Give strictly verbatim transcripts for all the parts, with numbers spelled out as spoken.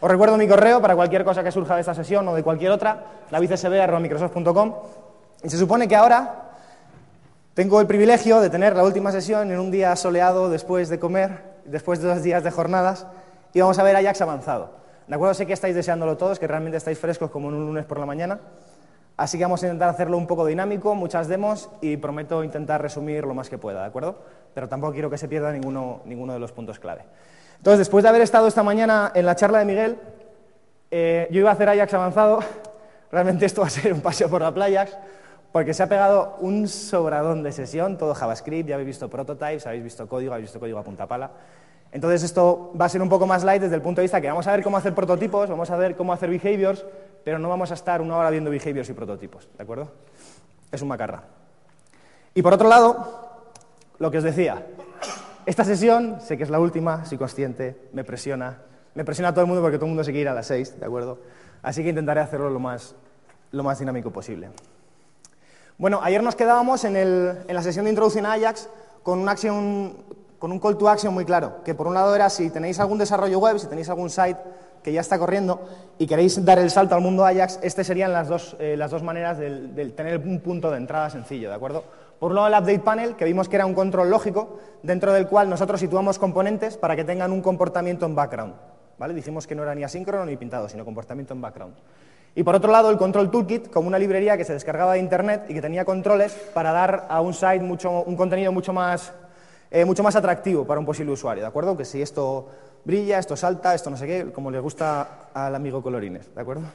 Os recuerdo mi correo para cualquier cosa que surja de esta sesión o de cualquier otra, davidcb arroba microsoft punto com. Y se supone que ahora tengo el privilegio de tener la última sesión en un día soleado después de comer, después de dos días de jornadas, y vamos a ver Ajax avanzado. ¿De acuerdo? Sé que estáis deseándolo todos, que realmente estáis frescos como en un lunes por la mañana. Así que vamos a intentar hacerlo un poco dinámico, muchas demos, y prometo intentar resumir lo más que pueda, ¿de acuerdo? Pero tampoco quiero que se pierda ninguno, ninguno de los puntos clave. Entonces, después de haber estado esta mañana en la charla de Miguel, eh, yo iba a hacer Ajax avanzado. Realmente esto va a ser un paseo por la playa, porque se ha pegado un sobradón de sesión, todo JavaScript, ya habéis visto prototypes, habéis visto código, habéis visto código a punta pala. Entonces esto va a ser un poco más light desde el punto de vista que vamos a ver cómo hacer prototipos, vamos a ver cómo hacer behaviors, pero no vamos a estar una hora viendo behaviors y prototipos, ¿de acuerdo? Es un macarra. Y por otro lado, lo que os decía, esta sesión, sé que es la última, soy consciente, me presiona, me presiona a todo el mundo porque todo el mundo se quiere ir a las seis, ¿de acuerdo? Así que intentaré hacerlo lo más, lo más dinámico posible. Bueno, ayer nos quedábamos en, el, en la sesión de introducción a Ajax con un, action, con un call to action muy claro, que por un lado era si tenéis algún desarrollo web, si tenéis algún site que ya está corriendo y queréis dar el salto al mundo Ajax, estas serían las dos, eh, las dos maneras de, de tener un punto de entrada sencillo, ¿de acuerdo? Por un lado el update panel, que vimos que era un control lógico, dentro del cual nosotros situamos componentes para que tengan un comportamiento en background, ¿vale? Dijimos que no era ni asíncrono ni pintado, sino comportamiento en background. Y por otro lado el control toolkit, como una librería que se descargaba de internet y que tenía controles para dar a un site mucho, un contenido mucho más, eh, mucho más atractivo para un posible usuario, ¿de acuerdo? Que si esto brilla, esto salta, esto no sé qué, como le gusta al amigo Colorines, ¿de acuerdo?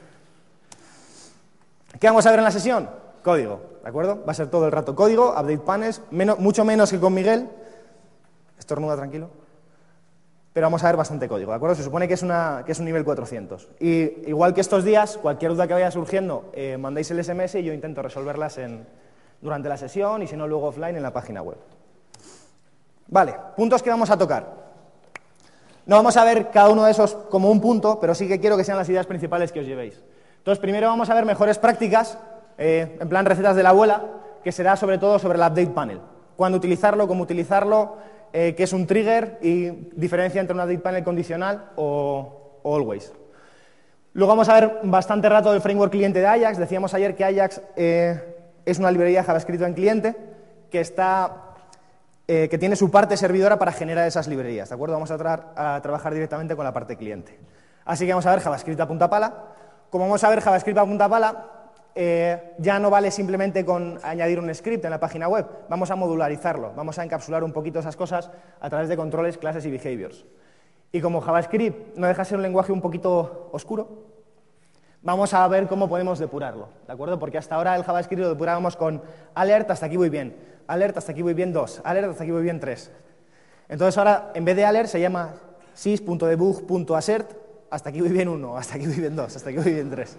¿Qué vamos a ver en la sesión? Código, ¿de acuerdo? Va a ser todo el rato código, update panels, menos, mucho menos que con Miguel. Estornuda tranquilo. Pero vamos a ver bastante código, ¿de acuerdo? Se supone que es, una, que es un nivel cuatrocientos. Y igual que estos días, cualquier duda que vaya surgiendo, eh, mandáis el ese eme ese y yo intento resolverlas en, durante la sesión y si no luego offline en la página web. Vale, puntos que vamos a tocar. No vamos a ver cada uno de esos como un punto, pero sí que quiero que sean las ideas principales que os llevéis. Entonces, primero vamos a ver mejores prácticas, eh, en plan recetas de la abuela, que será sobre todo sobre el update panel. Cuándo utilizarlo, cómo utilizarlo, eh, qué es un trigger y diferencia entre un update panel condicional o, o always. Luego vamos a ver bastante rato el framework cliente de Ajax. Decíamos ayer que Ajax eh, es una librería JavaScript en cliente que está... Eh, que tiene su parte servidora para generar esas librerías, ¿de acuerdo? Vamos a, tra a trabajar directamente con la parte cliente. Así que vamos a ver JavaScript a punta pala. Como vamos a ver JavaScript a punta pala, eh, ya no vale simplemente con añadir un script en la página web, vamos a modularizarlo, vamos a encapsular un poquito esas cosas a través de controles, clases y behaviors. Y como JavaScript no deja de ser un lenguaje un poquito oscuro, vamos a ver cómo podemos depurarlo, ¿de acuerdo? Porque hasta ahora el JavaScript lo depurábamos con alert, hasta aquí voy bien, alert, hasta aquí voy bien dos, alert, hasta aquí voy bien tres. Entonces ahora, en vez de alert, se llama sys.debug.assert, hasta aquí voy bien uno, hasta aquí voy bien dos, hasta aquí voy bien tres.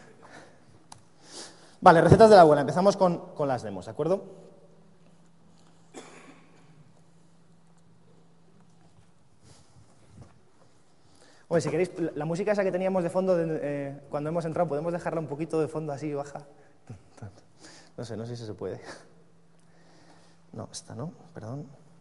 Vale, recetas de la abuela. Empezamos con, con las demos, ¿de acuerdo? Oye, si queréis, la música esa que teníamos de fondo de, eh, cuando hemos entrado, ¿podemos dejarla un poquito de fondo así, baja? No sé, no sé si se puede. No, esta no, perdón.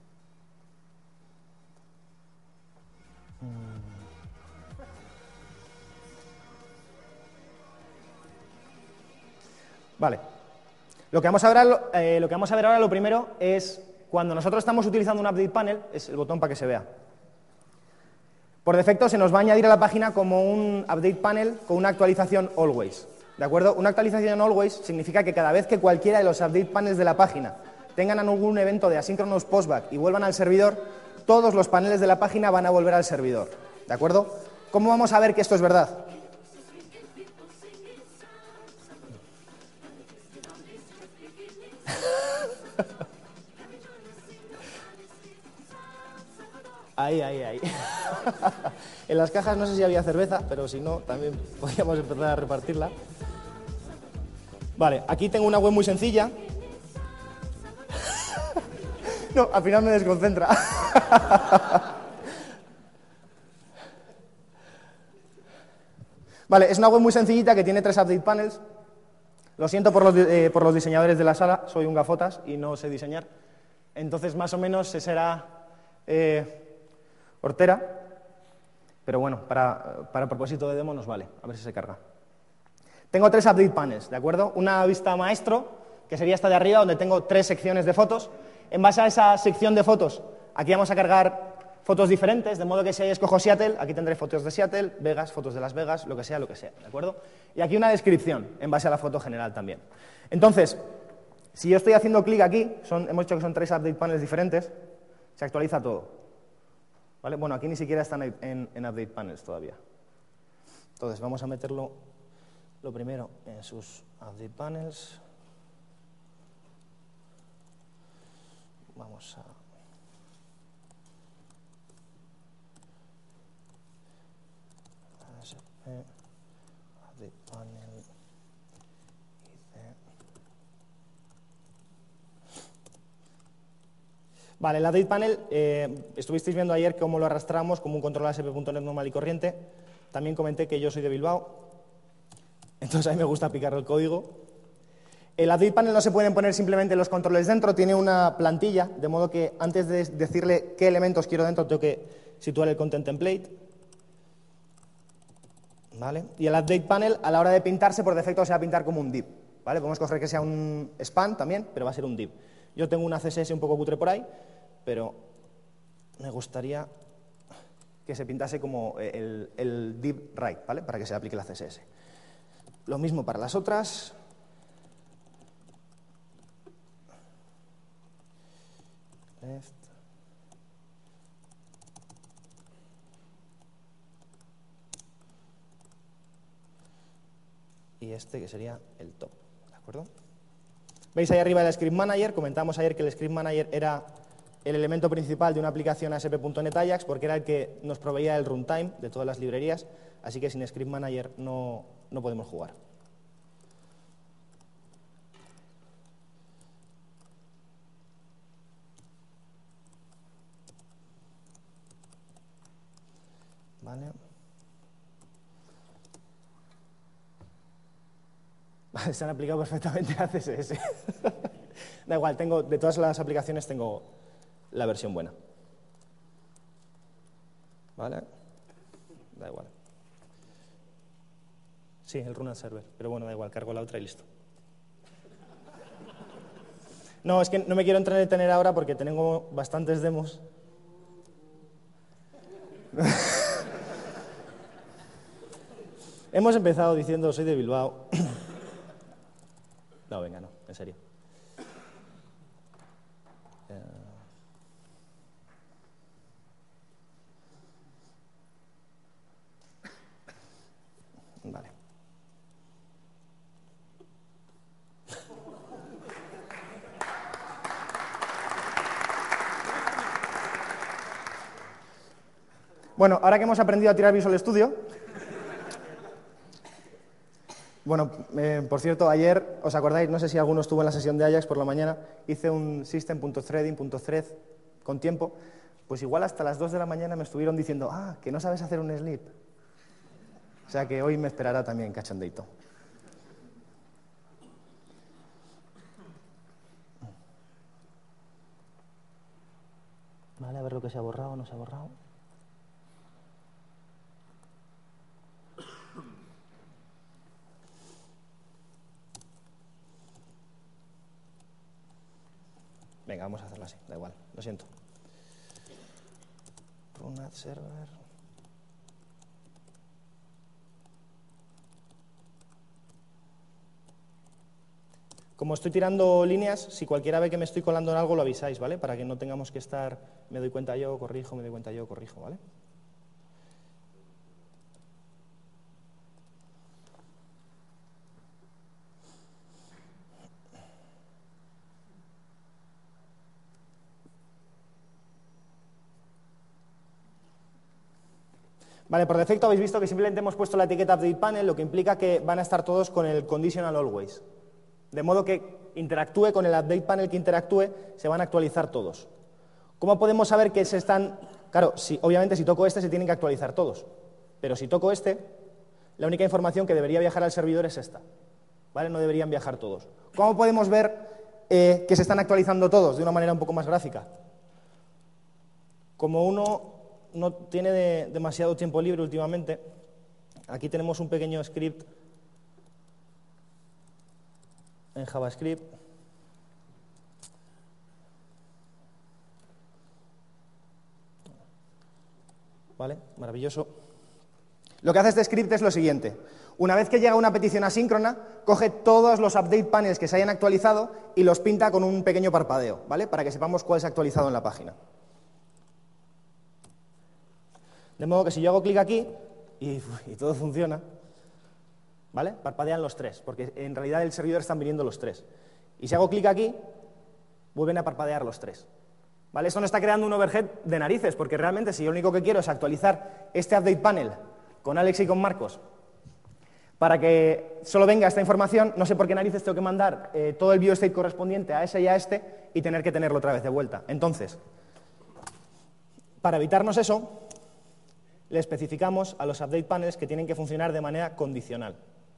Vale. Lo que vamos a ver, eh, lo que vamos a ver ahora, lo primero, es cuando nosotros estamos utilizando un update panel, es el botón para que se vea. Por defecto se nos va a añadir a la página como un update panel con una actualización always, ¿de acuerdo? Una actualización always significa que cada vez que cualquiera de los update panels de la página tengan algún evento de asynchronous postback y vuelvan al servidor, todos los paneles de la página van a volver al servidor, ¿de acuerdo? ¿Cómo vamos a ver que esto es verdad? Ahí, ahí, ahí. En las cajas no sé si había cerveza, pero si no, también podríamos empezar a repartirla. Vale, aquí tengo una web muy sencilla. No, al final me desconcentra. Vale, es una web muy sencillita que tiene tres update panels. Lo siento por los, eh, por los diseñadores de la sala, soy un gafotas y no sé diseñar. Entonces, más o menos, se será... Eh, Hortera, pero bueno, para, para el propósito de demo nos vale, a ver si se carga. Tengo tres update panels, ¿de acuerdo? Una vista maestro, que sería esta de arriba, donde tengo tres secciones de fotos. En base a esa sección de fotos, aquí vamos a cargar fotos diferentes, de modo que si escojo Seattle, aquí tendré fotos de Seattle, Vegas, fotos de Las Vegas, lo que sea, lo que sea, ¿de acuerdo? Y aquí una descripción, en base a la foto general también. Entonces, si yo estoy haciendo clic aquí, son, hemos dicho que son tres update panels diferentes, se actualiza todo. ¿Vale? Bueno, aquí ni siquiera están en, en update panels todavía. Entonces, vamos a meterlo lo primero en sus update panels. Vamos a... update panel. Vale, el update panel, eh, estuvisteis viendo ayer cómo lo arrastramos como un control A S P punto net normal y corriente. También comenté que yo soy de Bilbao, entonces a mí me gusta picar el código. El update panel no se pueden poner simplemente los controles dentro, tiene una plantilla, de modo que antes de decirle qué elementos quiero dentro, tengo que situar el content template. ¿Vale? Y el update panel, a la hora de pintarse, por defecto se va a pintar como un div. ¿Vale? Podemos coger que sea un span también, pero va a ser un div. Yo tengo una C S S un poco cutre por ahí, pero me gustaría que se pintase como el, el div right, ¿vale? Para que se aplique la C S S. Lo mismo para las otras. Left. Y este que sería el top, ¿de acuerdo? Veis ahí arriba el Script Manager, comentamos ayer que el Script Manager era el elemento principal de una aplicación A S P punto net Ajax porque era el que nos proveía el runtime de todas las librerías, así que sin Script Manager no, no podemos jugar. Vale. Se han aplicado perfectamente a C S S. Da igual, tengo, de todas las aplicaciones tengo la versión buena. ¿Vale? Da igual. Sí, el run server, pero bueno, da igual, cargo la otra y listo. No, es que no me quiero entretener ahora porque tengo bastantes demos. Hemos empezado diciendo soy de Bilbao. No, venga, no, en serio. Uh... Vale. Bueno, ahora que hemos aprendido a tirar Visual Studio... Bueno, eh, por cierto, ayer, ¿os acordáis? No sé si alguno estuvo en la sesión de Ajax por la mañana, hice un system.threading.thread con tiempo, pues igual hasta las dos de la mañana me estuvieron diciendo, ah, que no sabes hacer un sleep. O sea que hoy me esperará también cachondeito. Vale, a ver lo que se ha borrado o no se ha borrado. Venga, vamos a hacerlo así, da igual, lo siento. Run ad server. Como estoy tirando líneas, si cualquiera ve que me estoy colando en algo, lo avisáis, ¿vale? Para que no tengamos que estar, me doy cuenta yo, corrijo, me doy cuenta yo, corrijo, ¿vale? Vale, por defecto habéis visto que simplemente hemos puesto la etiqueta update panel, lo que implica que van a estar todos con el conditional always. De modo que interactúe con el update panel que interactúe, se van a actualizar todos. ¿Cómo podemos saber que se están...? Claro, si, obviamente si toco este se tienen que actualizar todos, pero si toco este, la única información que debería viajar al servidor es esta. ¿Vale? No deberían viajar todos. ¿Cómo podemos ver eh, que se están actualizando todos de una manera un poco más gráfica? Como uno... no tiene de, demasiado tiempo libre últimamente, aquí tenemos un pequeño script en JavaScript. ¿Vale? Maravilloso. Lo que hace este script es lo siguiente. Una vez que llega una petición asíncrona, coge todos los update panels que se hayan actualizado y los pinta con un pequeño parpadeo, ¿vale? Para que sepamos cuál se ha actualizado en la página. De modo que si yo hago clic aquí y, y todo funciona, ¿vale? Parpadean los tres, porque en realidad del servidor están viniendo los tres. Y si hago clic aquí, vuelven a parpadear los tres. ¿Vale? Esto no está creando un overhead de narices, porque realmente si yo lo único que quiero es actualizar este update panel con Alex y con Marcos para que solo venga esta información, no sé por qué narices tengo que mandar eh, todo el view state correspondiente a ese y a este y tener que tenerlo otra vez de vuelta. Entonces, para evitarnos eso, le especificamos a los update panels que tienen que funcionar de manera condicional.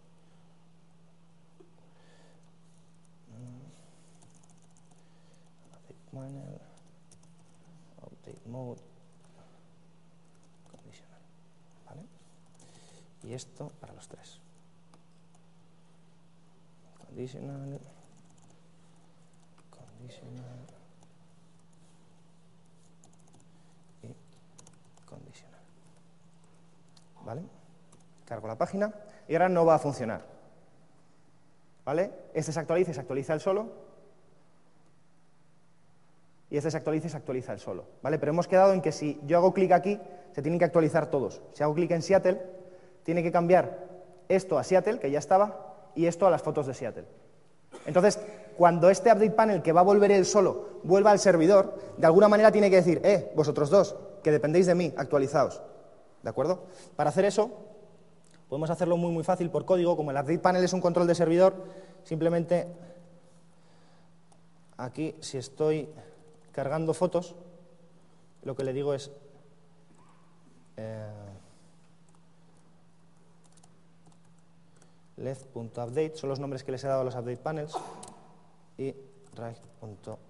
Update mode condicional, ¿vale? Y esto para los tres. Condicional, condicional y condicional. ¿Vale? Cargo la página y ahora no va a funcionar. ¿Vale? Este se actualiza y se actualiza el solo. Y este se actualiza y se actualiza el solo, ¿vale? Pero hemos quedado en que si yo hago clic aquí, se tienen que actualizar todos. Si hago clic en Seattle, tiene que cambiar esto a Seattle, que ya estaba, y esto a las fotos de Seattle. Entonces, cuando este update panel que va a volver el solo vuelva al servidor, de alguna manera tiene que decir, eh, vosotros dos, que dependéis de mí, actualizaos. ¿De acuerdo? Para hacer eso, podemos hacerlo muy, muy fácil por código. Como el update panel es un control de servidor, simplemente aquí, si estoy cargando fotos, lo que le digo es eh, left.update, son los nombres que les he dado a los update panels, y right.update.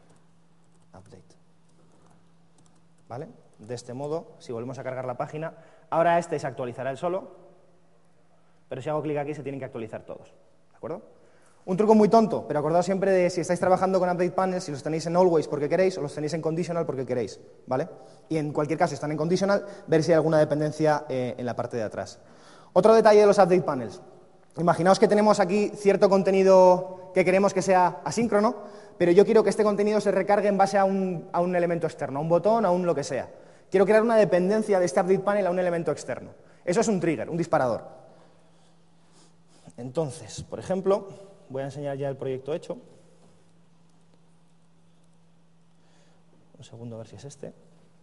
¿Vale? De este modo, si volvemos a cargar la página, ahora este se actualizará el solo, pero si hago clic aquí se tienen que actualizar todos. ¿De acuerdo? Un truco muy tonto, pero acordaos siempre de si estáis trabajando con update panels, si los tenéis en always porque queréis o los tenéis en conditional porque queréis, ¿vale? Y en cualquier caso, si están en conditional, ver si hay alguna dependencia eh, en la parte de atrás. Otro detalle de los update panels. Imaginaos que tenemos aquí cierto contenido que queremos que sea asíncrono, pero yo quiero que este contenido se recargue en base a un, a un elemento externo, a un botón, a un lo que sea. Quiero crear una dependencia de este update panel a un elemento externo. Eso es un trigger, un disparador. Entonces, por ejemplo, voy a enseñar ya el proyecto hecho. Un segundo a ver si es este.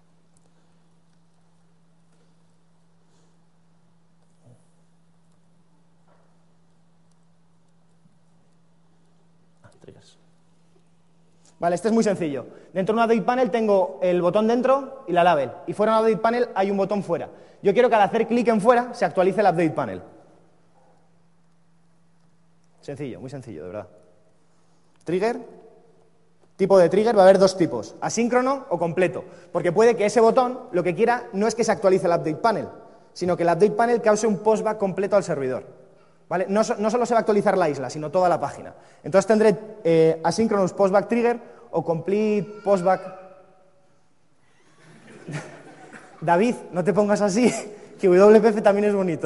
Ah, triggers. Vale, este es muy sencillo. Dentro de un update panel tengo el botón dentro y la label. Y fuera de un update panel hay un botón fuera. Yo quiero que al hacer clic en fuera se actualice el update panel. Sencillo, muy sencillo, de verdad. Trigger, tipo de trigger, va a haber dos tipos, asíncrono o completo, porque puede que ese botón lo que quiera no es que se actualice el update panel, sino que el update panel cause un postback completo al servidor. ¿Vale? No, no solo se va a actualizar la isla, sino toda la página. Entonces tendré eh, asynchronous postback trigger o complete postback. David, no te pongas así, que W P F también es bonito.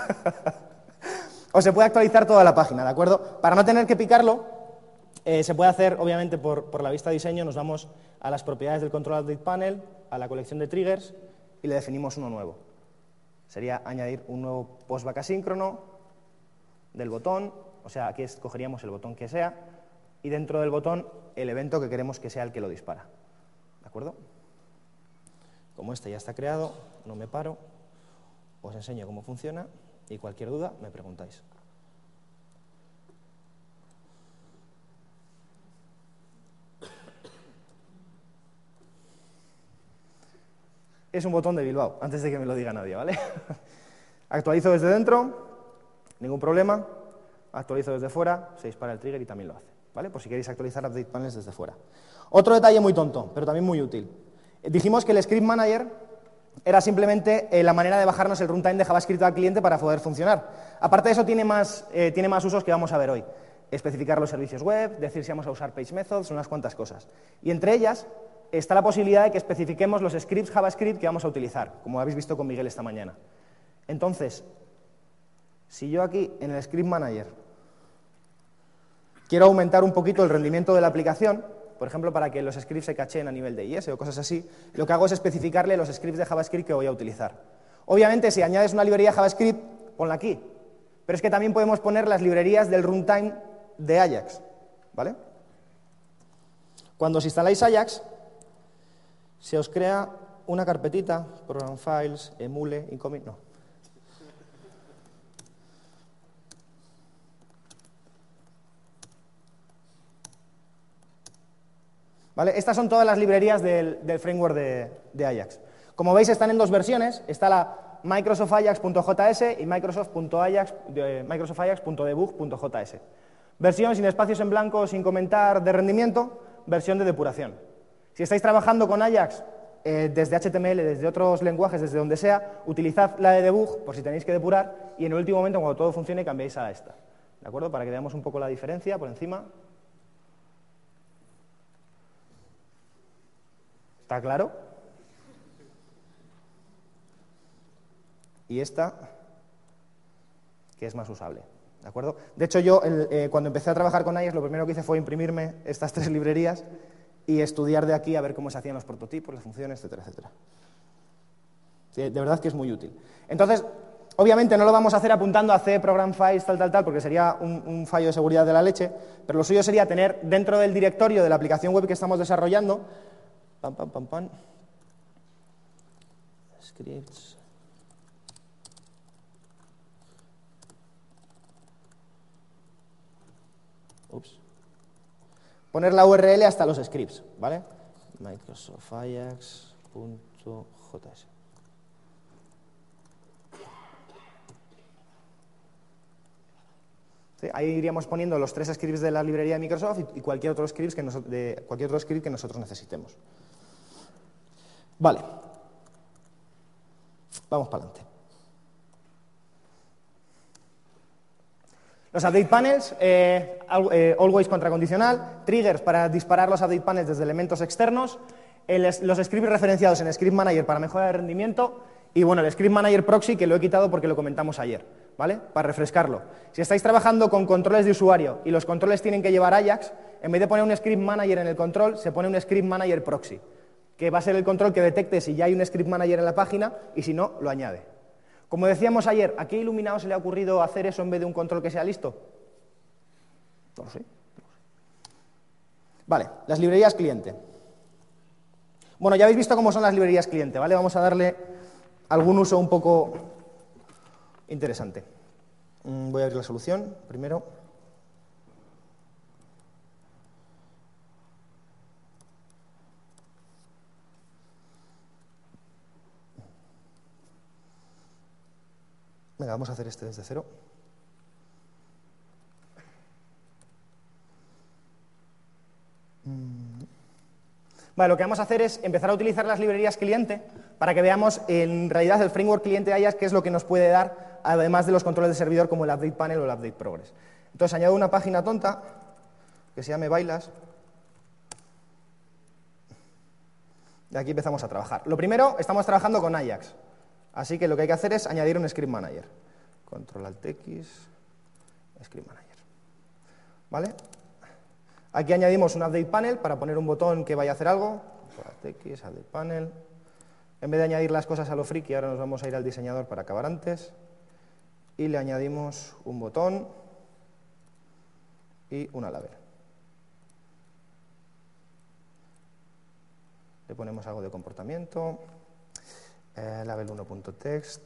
O se puede actualizar toda la página, ¿de acuerdo? Para no tener que picarlo, eh, se puede hacer, obviamente, por, por la vista de diseño, nos vamos a las propiedades del control update panel, a la colección de triggers, y le definimos uno nuevo. Sería añadir un nuevo postback asíncrono del botón, o sea, aquí escogeríamos el botón que sea, y dentro del botón el evento que queremos que sea el que lo dispara. ¿De acuerdo? Como este ya está creado, no me paro, os enseño cómo funciona. Y cualquier duda, me preguntáis. Es un botón de Bilbao, antes de que me lo diga nadie, ¿vale? Actualizo desde dentro, ningún problema. Actualizo desde fuera, se dispara el trigger y también lo hace, ¿vale? Por si queréis actualizar update panels desde fuera. Otro detalle muy tonto, pero también muy útil. Dijimos que el Script Manager era simplemente eh, la manera de bajarnos el runtime de JavaScript al cliente para poder funcionar. Aparte de eso, tiene más, eh, tiene más usos que vamos a ver hoy. Especificar los servicios web, decir si vamos a usar page methods, unas cuantas cosas. Y entre ellas está la posibilidad de que especifiquemos los scripts JavaScript que vamos a utilizar, como habéis visto con Miguel esta mañana. Entonces, si yo aquí en el Script Manager quiero aumentar un poquito el rendimiento de la aplicación, por ejemplo, para que los scripts se cacheen a nivel de I S o cosas así, lo que hago es especificarle los scripts de JavaScript que voy a utilizar. Obviamente, si añades una librería JavaScript, ponla aquí. Pero es que también podemos poner las librerías del runtime de Ajax, ¿vale? Cuando os instaláis Ajax, se os crea una carpetita, Program Files, Emule, Incoming, no. ¿Vale? Estas son todas las librerías del, del framework de, de Ajax. Como veis, están en dos versiones. Está la Microsoft Ajax punto J S y Microsoft punto Ajax, de, Microsoft Ajax punto debug punto J S. Versión sin espacios en blanco, sin comentar, de rendimiento, versión de depuración. Si estáis trabajando con Ajax eh, desde H T M L, desde otros lenguajes, desde donde sea, utilizad la de debug por si tenéis que depurar y en el último momento, cuando todo funcione, cambiáis a esta. ¿De acuerdo? Para que veamos un poco la diferencia por encima. ¿Está claro? Y esta, que es más usable. ¿De acuerdo? De hecho, yo el, eh, cuando empecé a trabajar con Ajax, lo primero que hice fue imprimirme estas tres librerías y estudiar de aquí a ver cómo se hacían los prototipos, las funciones, etcétera, etcétera. Sí, de verdad que es muy útil. Entonces, obviamente no lo vamos a hacer apuntando a C, Program Files, tal, tal, tal, porque sería un, un fallo de seguridad de la leche, pero lo suyo sería tener dentro del directorio de la aplicación web que estamos desarrollando, pam, pam, pam, pam, scripts, ups, poner la U R L hasta los scripts, ¿vale? Microsoft Ajax punto J S. ¿Sí? Ahí iríamos poniendo los tres scripts de la librería de Microsoft y, y cualquier, otro script que nos, de, cualquier otro script que nosotros necesitemos. Vale. Vamos para adelante. Los update panels, eh, always contracondicional, triggers para disparar los update panels desde elementos externos, el, los scripts referenciados en Script Manager para mejora de rendimiento y, bueno, el Script Manager Proxy, que lo he quitado porque lo comentamos ayer, ¿vale? Para refrescarlo. Si estáis trabajando con controles de usuario y los controles tienen que llevar Ajax, en vez de poner un Script Manager en el control, se pone un Script Manager Proxy, que va a ser el control que detecte si ya hay un Script Manager en la página y si no, lo añade. Como decíamos ayer, ¿a qué iluminado se le ha ocurrido hacer eso en vez de un control que sea listo? No lo sé. Vale, las librerías cliente. Bueno, ya habéis visto cómo son las librerías cliente, ¿vale? Vamos a darle algún uso un poco interesante. Voy a abrir la solución primero. Venga, vamos a hacer este desde cero. Vale, lo que vamos a hacer es empezar a utilizar las librerías cliente para que veamos en realidad el framework cliente de Ajax qué es lo que nos puede dar, además de los controles de servidor como el update panel o el update progress. Entonces añado una página tonta que se llame Bailas. Y aquí empezamos a trabajar. Lo primero, estamos trabajando con Ajax. Así que lo que hay que hacer es añadir un Script Manager. Control Alt X, Script Manager. ¿Vale? Aquí añadimos un Update Panel para poner un botón que vaya a hacer algo. Control Alt X, Update Panel. En vez de añadir las cosas a lo friki, ahora nos vamos a ir al diseñador para acabar antes. Y le añadimos un botón y una label. Le ponemos algo de comportamiento. Eh, label uno.text.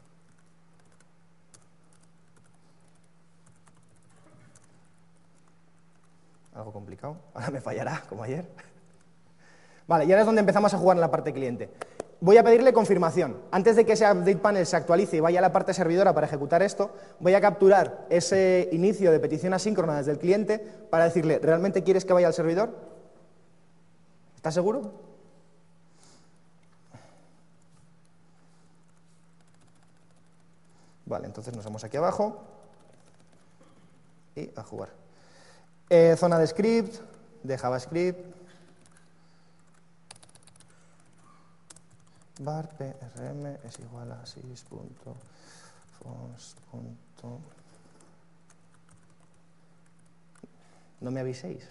Algo complicado. Ahora me fallará, como ayer. Vale, y ahora es donde empezamos a jugar en la parte cliente. Voy a pedirle confirmación. Antes de que ese update panel se actualice y vaya a la parte servidora para ejecutar esto, voy a capturar ese inicio de petición asíncrona desde el cliente para decirle, ¿realmente quieres que vaya al servidor? ¿Estás seguro? Vale, entonces nos vamos aquí abajo y a jugar. Eh, zona de script, de JavaScript, var prm es igual a sys.fonts. No me aviséis.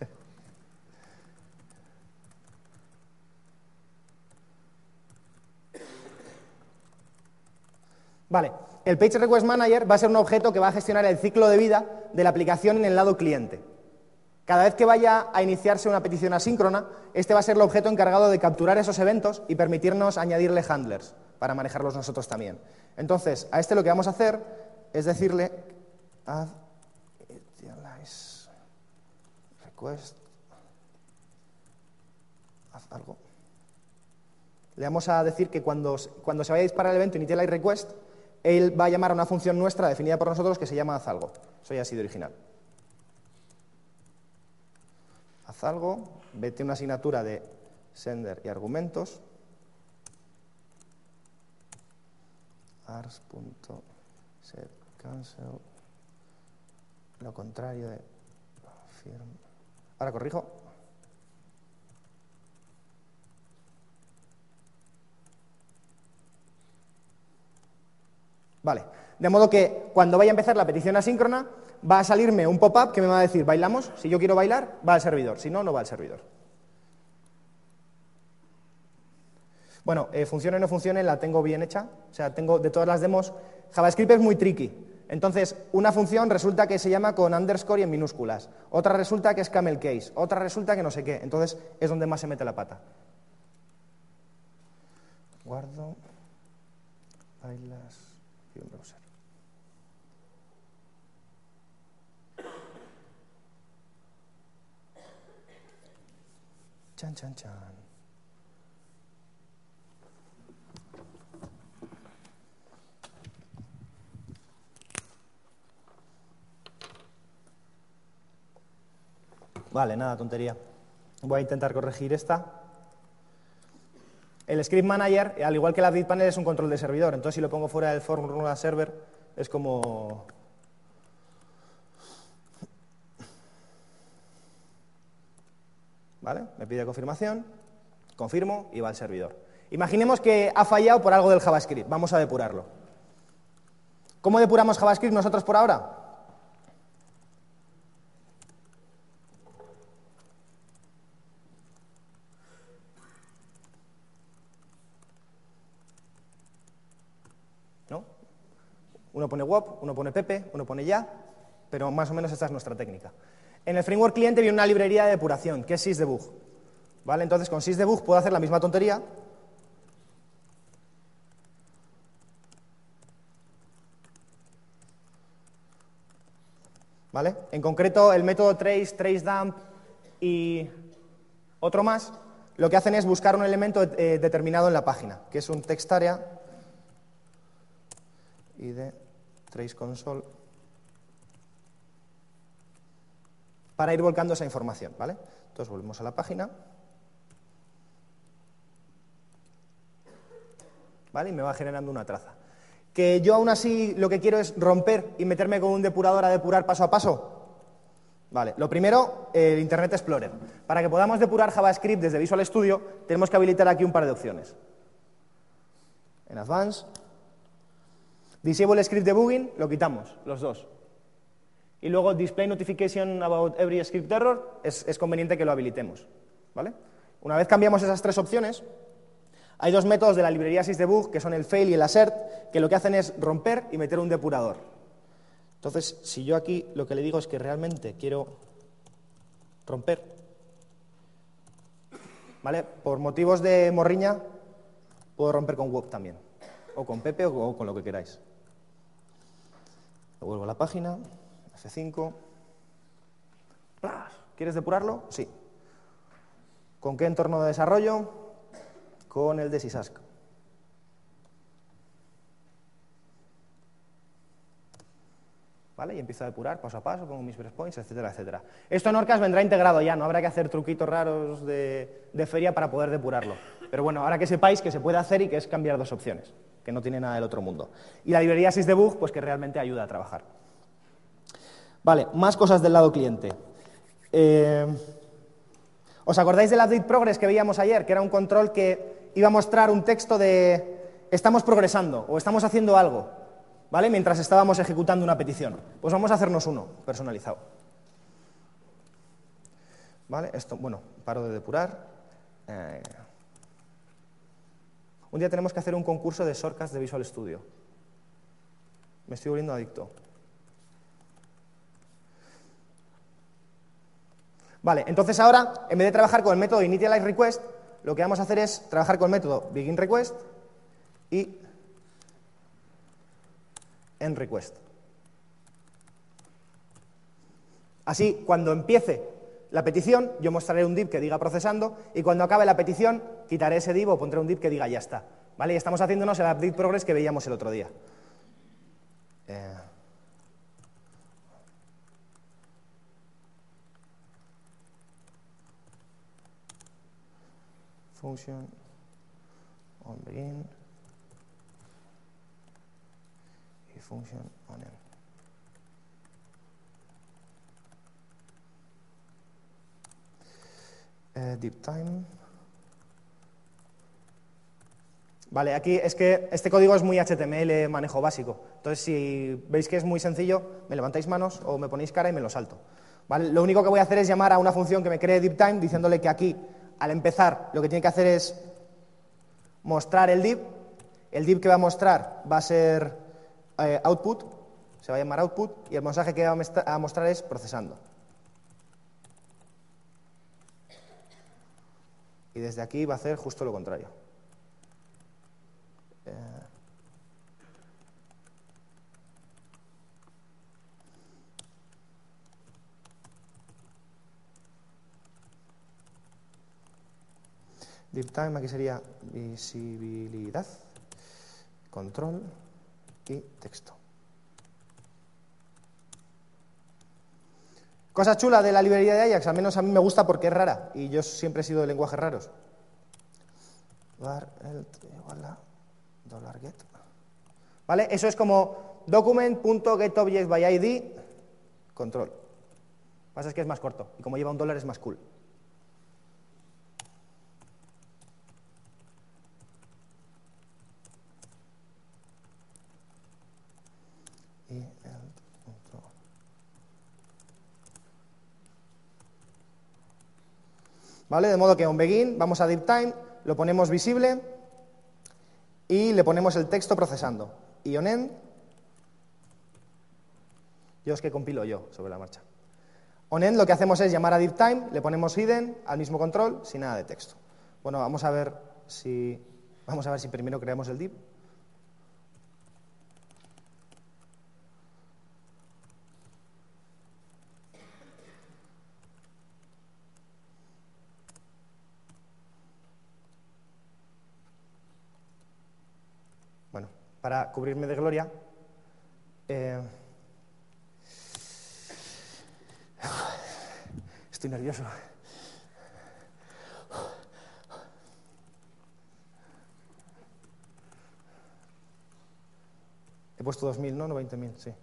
Vale, el Page Request Manager va a ser un objeto que va a gestionar el ciclo de vida de la aplicación en el lado cliente. Cada vez que vaya a iniciarse una petición asíncrona, este va a ser el objeto encargado de capturar esos eventos y permitirnos añadirle handlers para manejarlos nosotros también. Entonces, a este lo que vamos a hacer es decirle add initialize request, haz algo. Le vamos a decir que cuando, cuando se vaya a disparar el evento initialize request, él va a llamar a una función nuestra definida por nosotros que se llama haz algo. Eso ya ha sido original. Haz algo, vete una asignatura de sender y argumentos. ars.setCancel, lo contrario de firm. Ahora corrijo. Vale, de modo que cuando vaya a empezar la petición asíncrona va a salirme un pop-up que me va a decir ¿bailamos? Si yo quiero bailar, va al servidor, si no, no va al servidor. Bueno, eh, funcione o no funcione, la tengo bien hecha, o sea, tengo de todas las demos, JavaScript es muy tricky, entonces una función resulta que se llama con underscore y en minúsculas, otra resulta que es camel case, otra resulta que no sé qué, entonces es donde más se mete la pata. Guardo, bailas y un browser. Chan, chan, chan. Vale, nada, tontería. Voy a intentar corregir esta. El Script Manager, al igual que el Update Panel, es un control de servidor. Entonces, si lo pongo fuera del Formula Server, es como... ¿Vale? Me pide confirmación, confirmo y va al servidor. Imaginemos que ha fallado por algo del JavaScript. Vamos a depurarlo. ¿Cómo depuramos JavaScript nosotros por ahora? ¿No? Uno pone wop, uno pone pepe, uno pone ya, pero más o menos esta es nuestra técnica. En el framework cliente viene una librería de depuración, que es sysdebug. ¿Vale? Entonces, con sysdebug puedo hacer la misma tontería. ¿Vale? En concreto, el método trace, traceDump y otro más, lo que hacen es buscar un elemento eh, determinado en la página, que es un text area y de trace console, para ir volcando esa información, ¿vale? Entonces volvemos a la página, ¿vale? Y me va generando una traza. Que yo aún así lo que quiero es romper y meterme con un depurador a depurar paso a paso. Vale, lo primero, el Internet Explorer. Para que podamos depurar JavaScript desde Visual Studio, tenemos que habilitar aquí un par de opciones. En Advanced, Disable Script Debugging, lo quitamos, los dos. Y luego Display Notification About Every Script Error, es, es conveniente que lo habilitemos, ¿vale? Una vez cambiamos esas tres opciones, hay dos métodos de la librería sysdebug, que son el fail y el assert, que lo que hacen es romper y meter un depurador. Entonces, si yo aquí lo que le digo es que realmente quiero romper, ¿vale? Por motivos de morriña, puedo romper con wop también, o con pepe o con lo que queráis. Vuelvo a la página, F cinco. ¿Quieres depurarlo? Sí. ¿Con qué entorno de desarrollo? Con el de Sysask. ¿Vale? Y empiezo a depurar paso a paso, pongo mis breakpoints, etcétera, etcétera. Esto en Orcas vendrá integrado ya, no habrá que hacer truquitos raros de, de feria para poder depurarlo. Pero bueno, ahora que sepáis que se puede hacer y que es cambiar dos opciones. ¿Ok? que no tiene nada del otro mundo. Y la librería sysdebug, pues que realmente ayuda a trabajar. Vale, más cosas del lado cliente. Eh, ¿Os acordáis del update progress que veíamos ayer? Que era un control que iba a mostrar un texto de estamos progresando o estamos haciendo algo, ¿vale? Mientras estábamos ejecutando una petición. Pues vamos a hacernos uno personalizado. ¿Vale? Esto, bueno, paro de depurar. Eh, un día tenemos que hacer un concurso de shortcuts de Visual Studio. Me estoy volviendo adicto. Vale, entonces ahora, en vez de trabajar con el método initializeRequest, lo que vamos a hacer es trabajar con el método beginRequest y endRequest. Así, cuando empiece la petición, yo mostraré un div que diga procesando, y cuando acabe la petición, quitaré ese div o pondré un div que diga ya está. ¿Vale? Y estamos haciéndonos el update progress que veíamos el otro día. Eh... Function on begin y function on end. Eh, deep time. Vale, aquí es que este código es muy H T M L manejo básico. Entonces, si veis que es muy sencillo, me levantáis manos o me ponéis cara y me lo salto. ¿Vale? Lo único que voy a hacer es llamar a una función que me cree deep time, diciéndole que aquí, al empezar, lo que tiene que hacer es mostrar el div. El div que va a mostrar va a ser eh, output, se va a llamar output, y el mensaje que va a mostrar es procesando. Y desde aquí va a hacer justo lo contrario. Eh... Deep time, aquí sería visibilidad, control y texto. Cosa chula de la librería de Ajax, al menos a mí me gusta porque es rara, y yo siempre he sido de lenguajes raros. Var elt igual a dollar get. ¿Vale? Eso es como document.getObjectById control. Lo que pasa es que es más corto, y como lleva un dólar es más cool. Y el punto. ¿Vale? De modo que on begin, vamos a deep time, lo ponemos visible y le ponemos el texto procesando. Y on end, yo es que compilo yo sobre la marcha. On end lo que hacemos es llamar a deep time, le ponemos hidden al mismo control sin nada de texto. Bueno, vamos a ver si, vamos a ver si primero creamos el div. Bueno, para cubrirme de gloria, eh, estoy nervioso. He puesto dos mil, ¿no? No veinte mil, sí.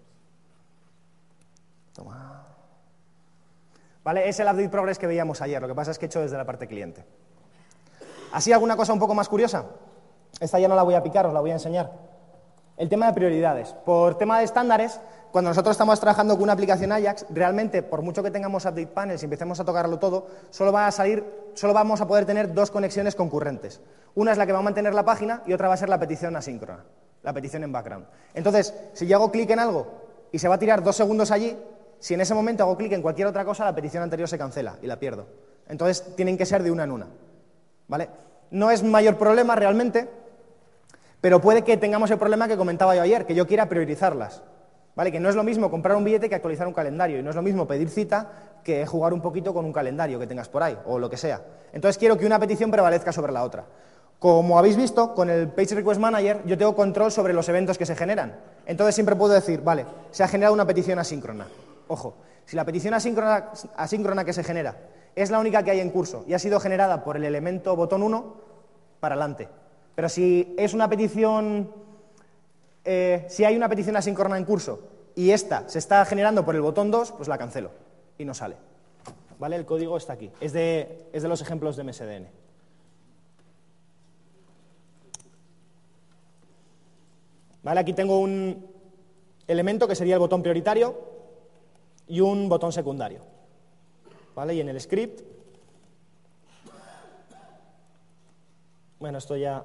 Toma. Vale, es el update progress que veíamos ayer, lo que pasa es que he hecho desde la parte cliente. ¿Así alguna cosa un poco más curiosa? Esta ya no la voy a picar, os la voy a enseñar. El tema de prioridades. Por tema de estándares, cuando nosotros estamos trabajando con una aplicación Ajax, realmente, por mucho que tengamos update panels y empecemos a tocarlo todo, solo va a salir, solo vamos a poder tener dos conexiones concurrentes. Una es la que va a mantener la página y otra va a ser la petición asíncrona, la petición en background. Entonces, si yo hago clic en algo y se va a tirar dos segundos allí, si en ese momento hago clic en cualquier otra cosa, la petición anterior se cancela y la pierdo. Entonces, tienen que ser de una en una. ¿Vale? No es mayor problema realmente, pero puede que tengamos el problema que comentaba yo ayer, que yo quiera priorizarlas. ¿Vale? Que no es lo mismo comprar un billete que actualizar un calendario, y no es lo mismo pedir cita que jugar un poquito con un calendario que tengas por ahí, o lo que sea. Entonces quiero que una petición prevalezca sobre la otra. Como habéis visto, con el Page Request Manager yo tengo control sobre los eventos que se generan. Entonces siempre puedo decir, vale, se ha generado una petición asíncrona. Ojo, si la petición asíncrona, asíncrona que se genera es la única que hay en curso y ha sido generada por el elemento botón uno, para adelante. Pero si es una petición eh, si hay una petición asíncrona en curso y esta se está generando por el botón dos, pues la cancelo y no sale. ¿Vale? El código está aquí. Es de, es de los ejemplos de M S D N. ¿Vale? Aquí tengo un elemento que sería el botón prioritario y un botón secundario. ¿Vale? Y en el script, bueno, esto ya...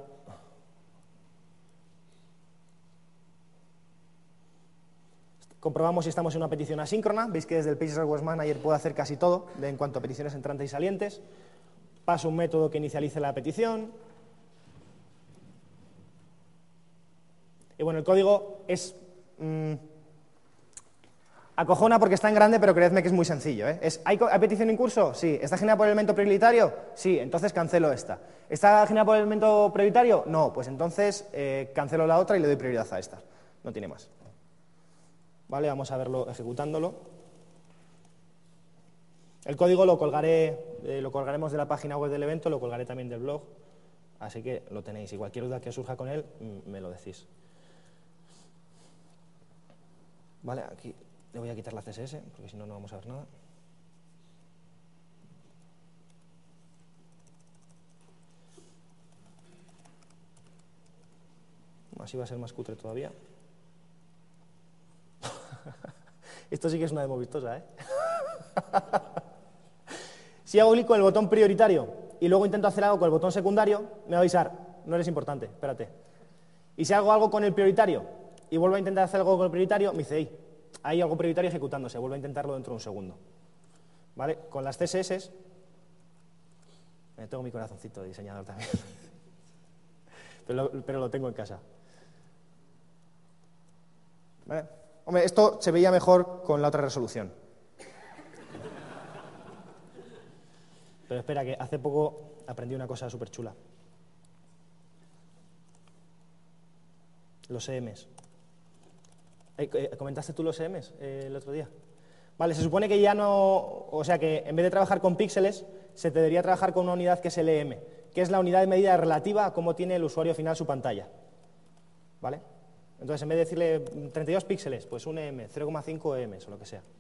Comprobamos si estamos en una petición asíncrona. Veis que desde el Page Request Manager puedo hacer casi todo de en cuanto a peticiones entrantes y salientes. Paso un método que inicialice la petición. Y bueno, el código es... Mmm, acojona porque está en grande, pero creedme que es muy sencillo, ¿eh? Es, ¿hay, ¿Hay petición en curso? Sí. ¿Está generada por el elemento prioritario? Sí. Entonces cancelo esta. ¿Está generada por el elemento prioritario? No. Pues entonces eh, cancelo la otra y le doy prioridad a esta. No tiene más. ¿Vale? Vamos a verlo ejecutándolo. El código lo colgaré, eh, lo colgaremos de la página web del evento, lo colgaré también del blog, así que lo tenéis. Y cualquier duda que surja con él, me lo decís. Vale, aquí le voy a quitar la C S S, porque si no, no vamos a ver nada. Así va a ser más cutre todavía. Esto sí que es una demo vistosa, ¿eh? Si hago clic con el botón prioritario y luego intento hacer algo con el botón secundario, me va a avisar, no eres importante, espérate. Y si hago algo con el prioritario y vuelvo a intentar hacer algo con el prioritario, me dice, hey, hay algo prioritario ejecutándose, vuelvo a intentarlo dentro de un segundo. ¿Vale? Con las C S S, eh, tengo mi corazoncito de diseñador también, pero, lo, pero lo tengo en casa. ¿Vale? Hombre, esto se veía mejor con la otra resolución. Pero espera, que hace poco aprendí una cosa súper chula. Los E Ms. Eh, ¿Comentaste tú los E Ms eh, el otro día? Vale, se supone que ya no... O sea que en vez de trabajar con píxeles, se debería trabajar con una unidad que es el E M, que es la unidad de medida relativa a cómo tiene el usuario final su pantalla. ¿Vale? Entonces, en vez de decirle treinta y dos píxeles, pues un E M, cero coma cinco E Ms o lo que sea.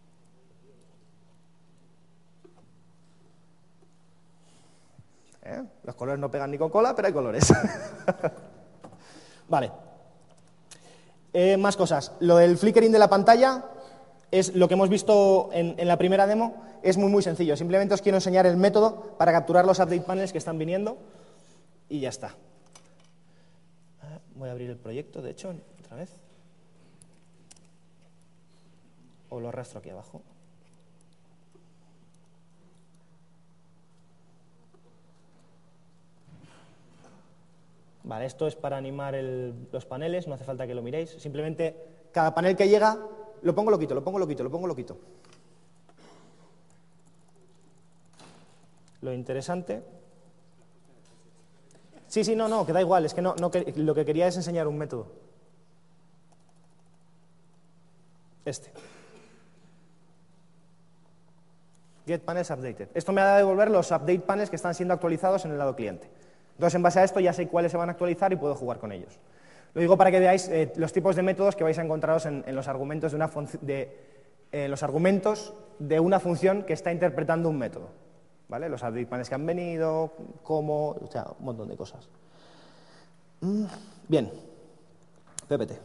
¿Eh? Los colores no pegan ni con cola, pero hay colores. Vale. Eh, más cosas. Lo del flickering de la pantalla es lo que hemos visto en, en la primera demo. Es muy, muy sencillo. Simplemente os quiero enseñar el método para capturar los update panels que están viniendo y ya está. Voy a abrir el proyecto, de hecho, otra vez. O lo arrastro aquí abajo. Vale, esto es para animar el, los paneles, no hace falta que lo miréis. Simplemente, cada panel que llega, lo pongo, lo quito, lo pongo, lo quito, lo pongo, lo quito. Lo interesante... Sí, sí, no, no, que da igual, es que no, no que, lo que quería es enseñar un método. Este. Get panels updated. Esto me ha de devolver los update panels que están siendo actualizados en el lado cliente. Entonces, en base a esto ya sé cuáles se van a actualizar y puedo jugar con ellos. Lo digo para que veáis eh, los tipos de métodos que vais a encontraros en, en los argumentos de una de, eh, los argumentos de una función que está interpretando un método. ¿Vale? Los update panels que han venido, cómo, o sea, un montón de cosas. Mm, bien. P P T.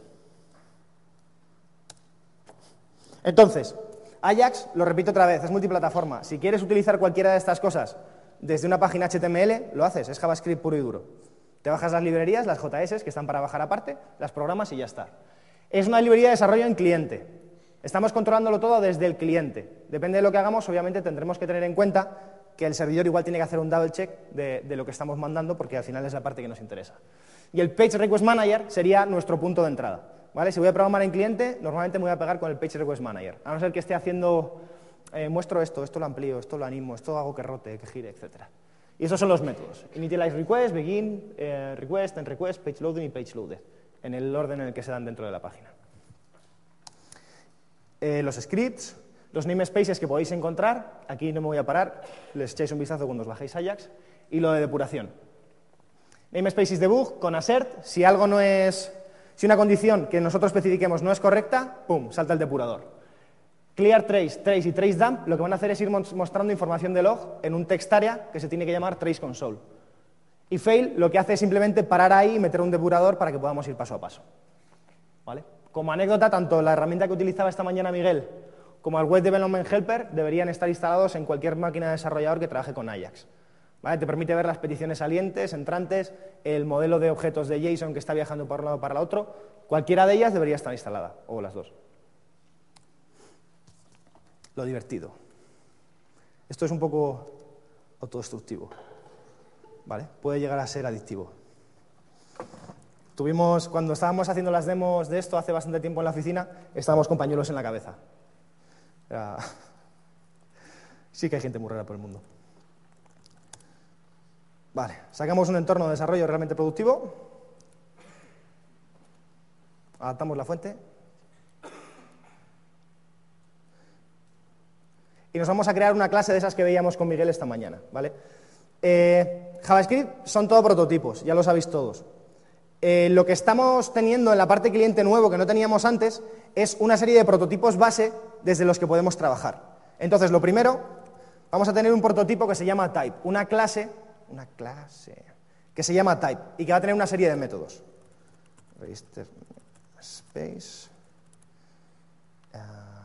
Entonces, Ajax, lo repito otra vez, es multiplataforma. Si quieres utilizar cualquiera de estas cosas desde una página H T M L, lo haces, es JavaScript puro y duro. Te bajas las librerías, las J S, que están para bajar aparte, las programas y ya está. Es una librería de desarrollo en cliente. Estamos controlándolo todo desde el cliente. Depende de lo que hagamos, obviamente tendremos que tener en cuenta que el servidor igual tiene que hacer un double check de, de lo que estamos mandando, porque al final es la parte que nos interesa. Y el Page Request Manager sería nuestro punto de entrada. ¿Vale? Si voy a programar en cliente, normalmente me voy a pegar con el Page Request Manager. A no ser que esté haciendo, eh, muestro esto, esto lo amplío, esto lo animo, esto hago que rote, que gire, etcétera. Y esos son los métodos. Initialize request, begin, eh, request, end request, page loading y page loaded, en el orden en el que se dan dentro de la página. Eh, los scripts, los namespaces que podéis encontrar, aquí no me voy a parar, les echáis un vistazo cuando os bajéis Ajax, y lo de depuración. Namespaces debug con assert, si algo no es, Si una condición que nosotros especifiquemos no es correcta, ¡pum!, salta el depurador. Clear trace, trace y trace dump lo que van a hacer es ir mostrando información de log en un text area que se tiene que llamar trace console. Y fail lo que hace es simplemente parar ahí y meter un depurador para que podamos ir paso a paso. ¿Vale? Como anécdota, tanto la herramienta que utilizaba esta mañana Miguel como el Web Development Helper deberían estar instalados en cualquier máquina de desarrollador que trabaje con Ajax. ¿Vale? Te permite ver las peticiones salientes, entrantes, el modelo de objetos de JSON que está viajando por un lado para el otro. Cualquiera de ellas debería estar instalada, o las dos. Lo divertido. Esto es un poco autodestructivo. ¿Vale? Puede llegar a ser adictivo. Tuvimos, cuando estábamos haciendo las demos de esto hace bastante tiempo en la oficina, estábamos con pañuelos en la cabeza. Era... Sí que hay gente muy rara por el mundo. Vale, sacamos un entorno de desarrollo realmente productivo. Adaptamos la fuente. Y nos vamos a crear una clase de esas que veíamos con Miguel esta mañana, ¿vale? Eh, JavaScript son todo prototipos, ya lo sabéis todos. Eh, lo que estamos teniendo en la parte cliente nuevo que no teníamos antes es una serie de prototipos base desde los que podemos trabajar. Entonces, lo primero, vamos a tener un prototipo que se llama type, una clase, una clase que se llama type y que va a tener una serie de métodos. Register space. Uh,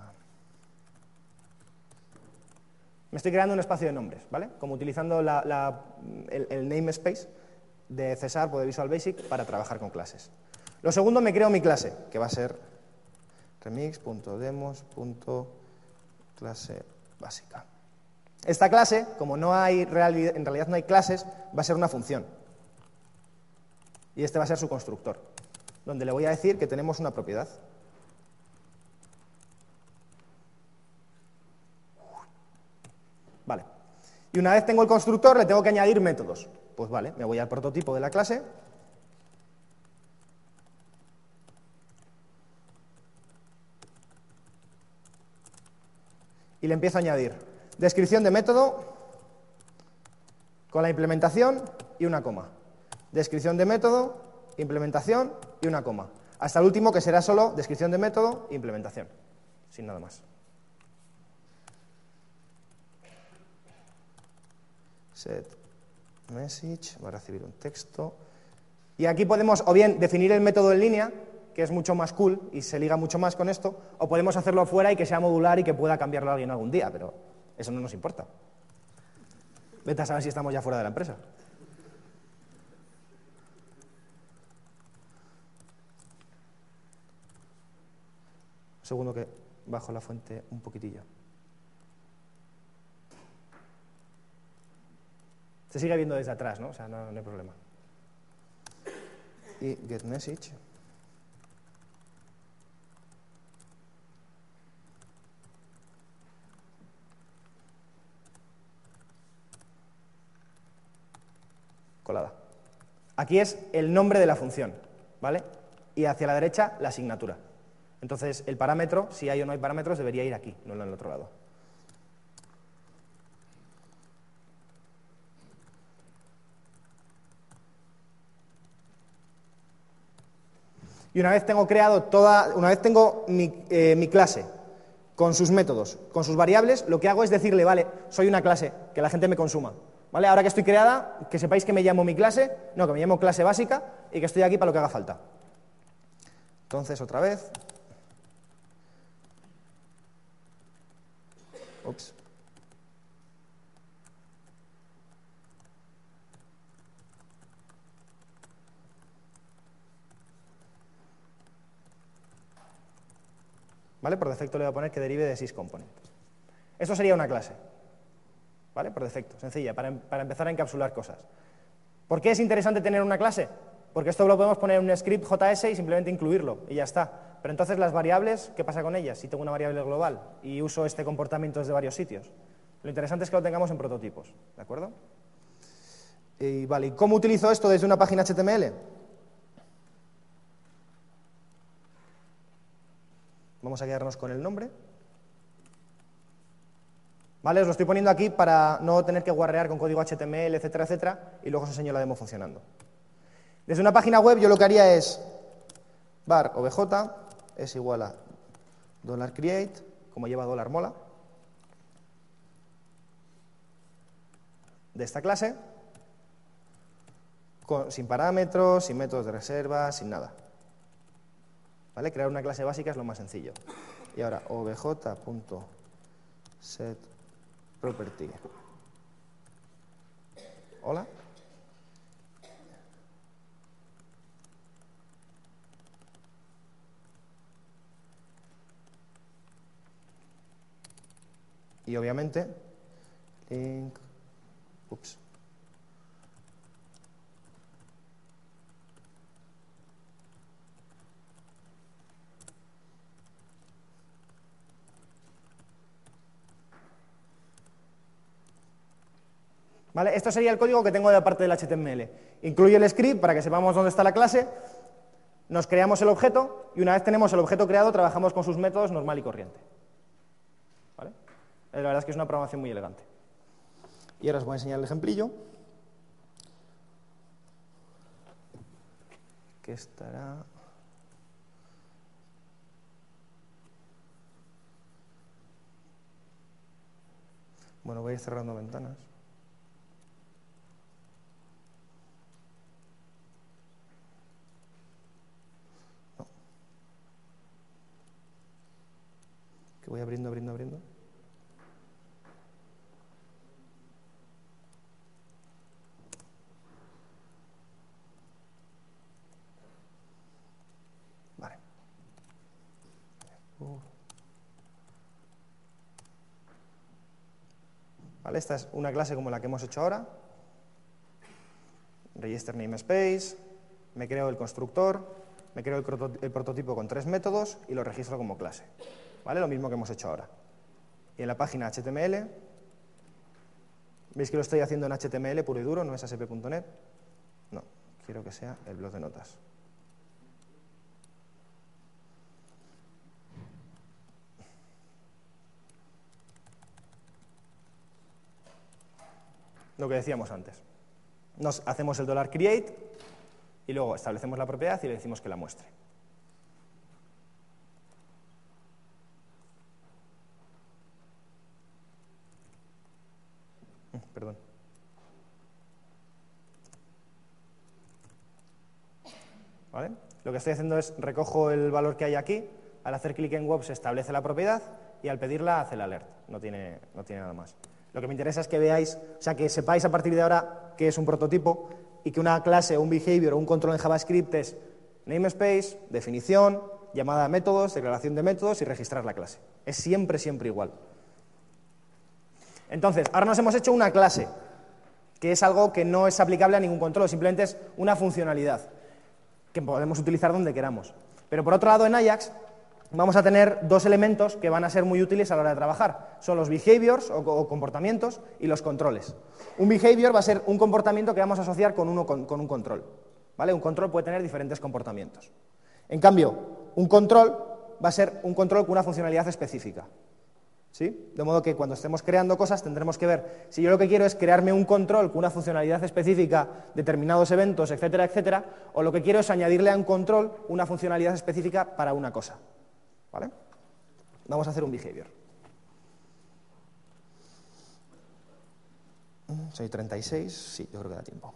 me estoy creando un espacio de nombres, ¿vale? Como utilizando la, la, el, el namespace de Cesar o de Visual Basic para trabajar con clases. Lo segundo, me creo mi clase, que va a ser remix.demos.clase básica. Esta clase, como no hay real, en realidad no hay clases, va a ser una función. Y este va a ser su constructor, donde le voy a decir que tenemos una propiedad. Vale. Y una vez tengo el constructor, le tengo que añadir métodos. Pues vale, me voy al prototipo de la clase. Y le empiezo a añadir descripción de método con la implementación y una coma. Descripción de método, implementación y una coma. Hasta el último, que será solo descripción de método e implementación. Sin nada más. Set message, va a recibir un texto. Y aquí podemos o bien definir el método en línea, que es mucho más cool y se liga mucho más con esto, o podemos hacerlo fuera y que sea modular y que pueda cambiarlo a alguien algún día, pero eso no nos importa. Vete a saber si estamos ya fuera de la empresa. Un segundo que bajo la fuente un poquitillo. Se sigue viendo desde atrás, ¿no? O sea, no, no hay problema. Y getMessage. Colada. Aquí es el nombre de la función, ¿vale? Y hacia la derecha la asignatura. Entonces, el parámetro, si hay o no hay parámetros, debería ir aquí, no en el otro lado. Y una vez tengo creado toda, una vez tengo mi, eh, mi clase con sus métodos, con sus variables, lo que hago es decirle, vale, soy una clase, que la gente me consuma. ¿Vale? Ahora que estoy creada, que sepáis que me llamo mi clase, no, que me llamo clase básica y que estoy aquí para lo que haga falta. Entonces, otra vez. Ups. ¿Vale? Por defecto le voy a poner que derive de syscomponent. Esto sería una clase. ¿Vale? Por defecto, sencilla, para, para empezar a encapsular cosas. ¿Por qué es interesante tener una clase? Porque esto lo podemos poner en un script J S y simplemente incluirlo, y ya está. Pero entonces las variables, ¿qué pasa con ellas? Si tengo una variable global y uso este comportamiento desde varios sitios. Lo interesante es que lo tengamos en prototipos, ¿de acuerdo? Y, vale, ¿y cómo utilizo esto desde una página H T M L? Vamos a quedarnos con el nombre. ¿Vale? Os lo estoy poniendo aquí para no tener que guarrear con código H T M L, etcétera, etcétera, y luego os enseño la demo funcionando. Desde una página web yo lo que haría es var obj es igual a $create, como lleva dólar mola, de esta clase, con, sin parámetros, sin métodos de reserva, sin nada. ¿Vale? Crear una clase básica es lo más sencillo. Y ahora obj.setProperty. Hola. Y obviamente, link, ups. ¿Vale? Esto sería el código que tengo de la parte del H T M L. Incluye el script para que sepamos dónde está la clase, nos creamos el objeto y una vez tenemos el objeto creado trabajamos con sus métodos normal y corriente. ¿Vale? La verdad es que es una programación muy elegante. Y ahora os voy a enseñar el ejemplillo. Que estará... Bueno, voy a ir cerrando ventanas. No. Que voy abriendo, abriendo, abriendo. Vale. Uh. Vale, esta es una clase como la que hemos hecho ahora. Register namespace, me creo el constructor, me creo el, proto el prototipo con tres métodos y lo registro como clase. ¿Vale? Lo mismo que hemos hecho ahora. Y en la página H T M L, ¿veis que lo estoy haciendo en H T M L puro y duro, no es A S P punto net? No, quiero que sea el blog de notas. Lo que decíamos antes. Nos hacemos el $create y luego establecemos la propiedad y le decimos que la muestre. Perdón. ¿Vale? Lo que estoy haciendo es recojo el valor que hay aquí, al hacer clic en web se establece la propiedad y al pedirla hace el alert. No tiene, no tiene nada más. Lo que me interesa es que veáis, o sea, que sepáis a partir de ahora qué es un prototipo y que una clase o un behavior o un control en JavaScript es namespace, definición, llamada a métodos, declaración de métodos y registrar la clase. Es siempre, siempre igual. Entonces, ahora nos hemos hecho una clase, que es algo que no es aplicable a ningún control, simplemente es una funcionalidad que podemos utilizar donde queramos. Pero por otro lado, en Ajax vamos a tener dos elementos que van a ser muy útiles a la hora de trabajar. Son los behaviors o, o comportamientos y los controles. Un behavior va a ser un comportamiento que vamos a asociar con, uno, con, con un control. ¿Vale? Un control puede tener diferentes comportamientos. En cambio, un control va a ser un control con una funcionalidad específica. ¿Sí? De modo que cuando estemos creando cosas tendremos que ver si yo lo que quiero es crearme un control con una funcionalidad específica, determinados eventos, etcétera, etcétera, o lo que quiero es añadirle a un control una funcionalidad específica para una cosa. ¿Vale? Vamos a hacer un behavior. Soy treinta y seis, sí, yo creo que da tiempo.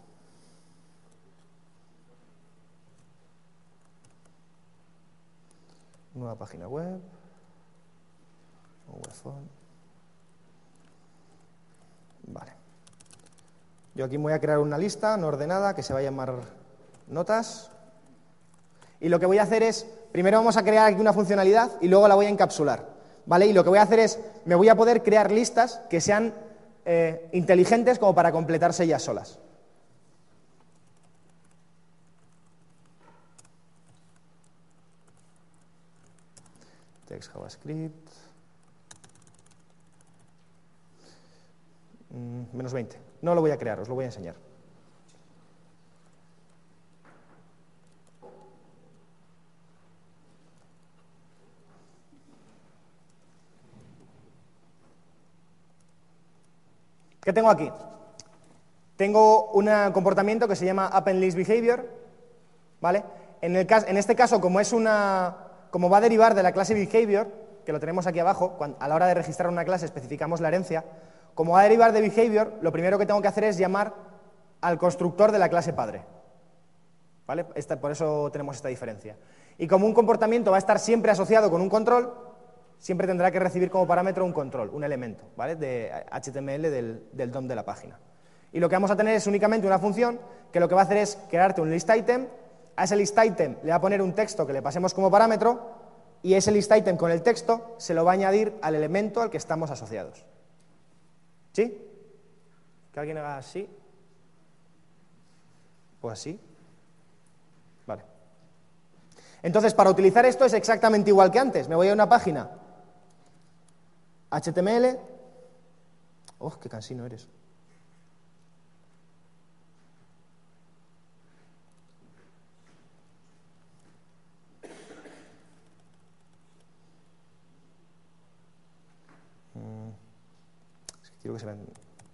Nueva página web. Webphone. Vale. Yo aquí me voy a crear una lista no ordenada que se va a llamar notas. Y lo que voy a hacer es, primero vamos a crear aquí una funcionalidad y luego la voy a encapsular. ¿Vale? Y lo que voy a hacer es, me voy a poder crear listas que sean eh, inteligentes como para completarse ellas solas. Text JavaScript. Mm, menos veinte. No lo voy a crear, os lo voy a enseñar. ¿Qué tengo aquí? Tengo un comportamiento que se llama AppendListBehavior, ¿vale? En, el cas en este caso, como, es una, como va a derivar de la clase behavior, que lo tenemos aquí abajo, cuando, a la hora de registrar una clase especificamos la herencia, como va a derivar de behavior, lo primero que tengo que hacer es llamar al constructor de la clase padre. ¿Vale? Esta, por eso tenemos esta diferencia. Y como un comportamiento va a estar siempre asociado con un control, siempre tendrá que recibir como parámetro un control, un elemento, ¿vale? De H T M L del, del D O M de la página. Y lo que vamos a tener es únicamente una función que lo que va a hacer es crearte un list item, a ese list item le va a poner un texto que le pasemos como parámetro, y ese list item con el texto se lo va a añadir al elemento al que estamos asociados. ¿Sí? ¿Que alguien haga así? Pues así. Vale. Entonces, para utilizar esto es exactamente igual que antes. Me voy a una página H T M L. ¡Oh, qué cansino eres! Es que quiero que se vean.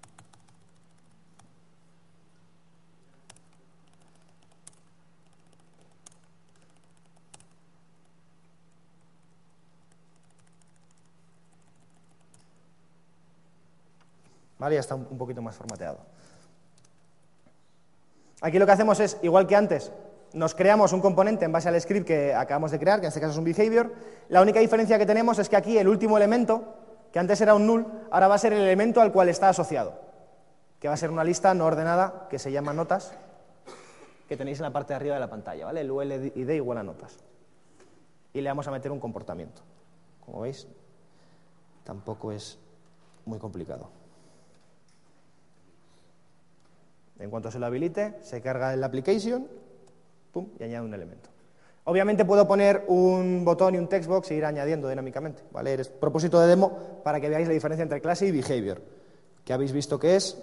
Vale, ya está un poquito más formateado. Aquí lo que hacemos es, igual que antes, nos creamos un componente en base al script que acabamos de crear, que en este caso es un behavior. La única diferencia que tenemos es que aquí el último elemento, que antes era un null, ahora va a ser el elemento al cual está asociado, que va a ser una lista no ordenada que se llama notas, que tenéis en la parte de arriba de la pantalla, ¿vale? El U L I D igual a notas. Y le vamos a meter un comportamiento. Como veis, tampoco es muy complicado. En cuanto se lo habilite, se carga el application, pum, y añade un elemento. Obviamente puedo poner un botón y un textbox e ir añadiendo dinámicamente, ¿vale? Es propósito de demo para que veáis la diferencia entre clase y behavior, que habéis visto que es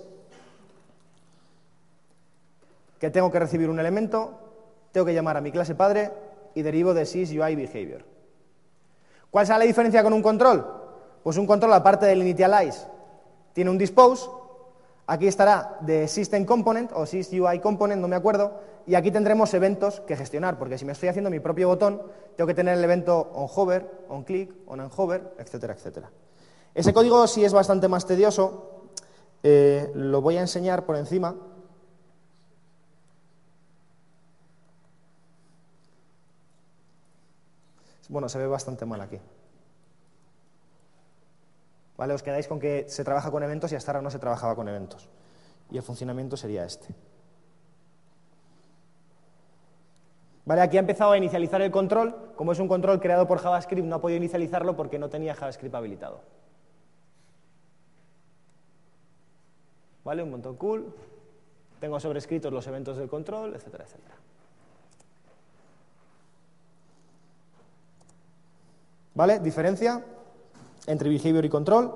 que tengo que recibir un elemento, tengo que llamar a mi clase padre y derivo de sysUI behavior. ¿Cuál será la diferencia con un control? Pues un control, aparte del initialize, tiene un dispose. Aquí estará de System Component o sysUI Component, no me acuerdo, y aquí tendremos eventos que gestionar, porque si me estoy haciendo mi propio botón, tengo que tener el evento onHover, onClick, onUnhover, etcétera, etcétera. Ese código sí es bastante más tedioso, eh, lo voy a enseñar por encima. Bueno, se ve bastante mal aquí. ¿Vale? Os quedáis con que se trabaja con eventos y hasta ahora no se trabajaba con eventos. Y el funcionamiento sería este. Vale, aquí ha empezado a inicializar el control. Como es un control creado por JavaScript, no ha podido inicializarlo porque no tenía JavaScript habilitado. ¿Vale? Un montón cool. Tengo sobrescritos los eventos del control, etcétera, etcétera. ¿Vale? Diferencia entre behavior y control.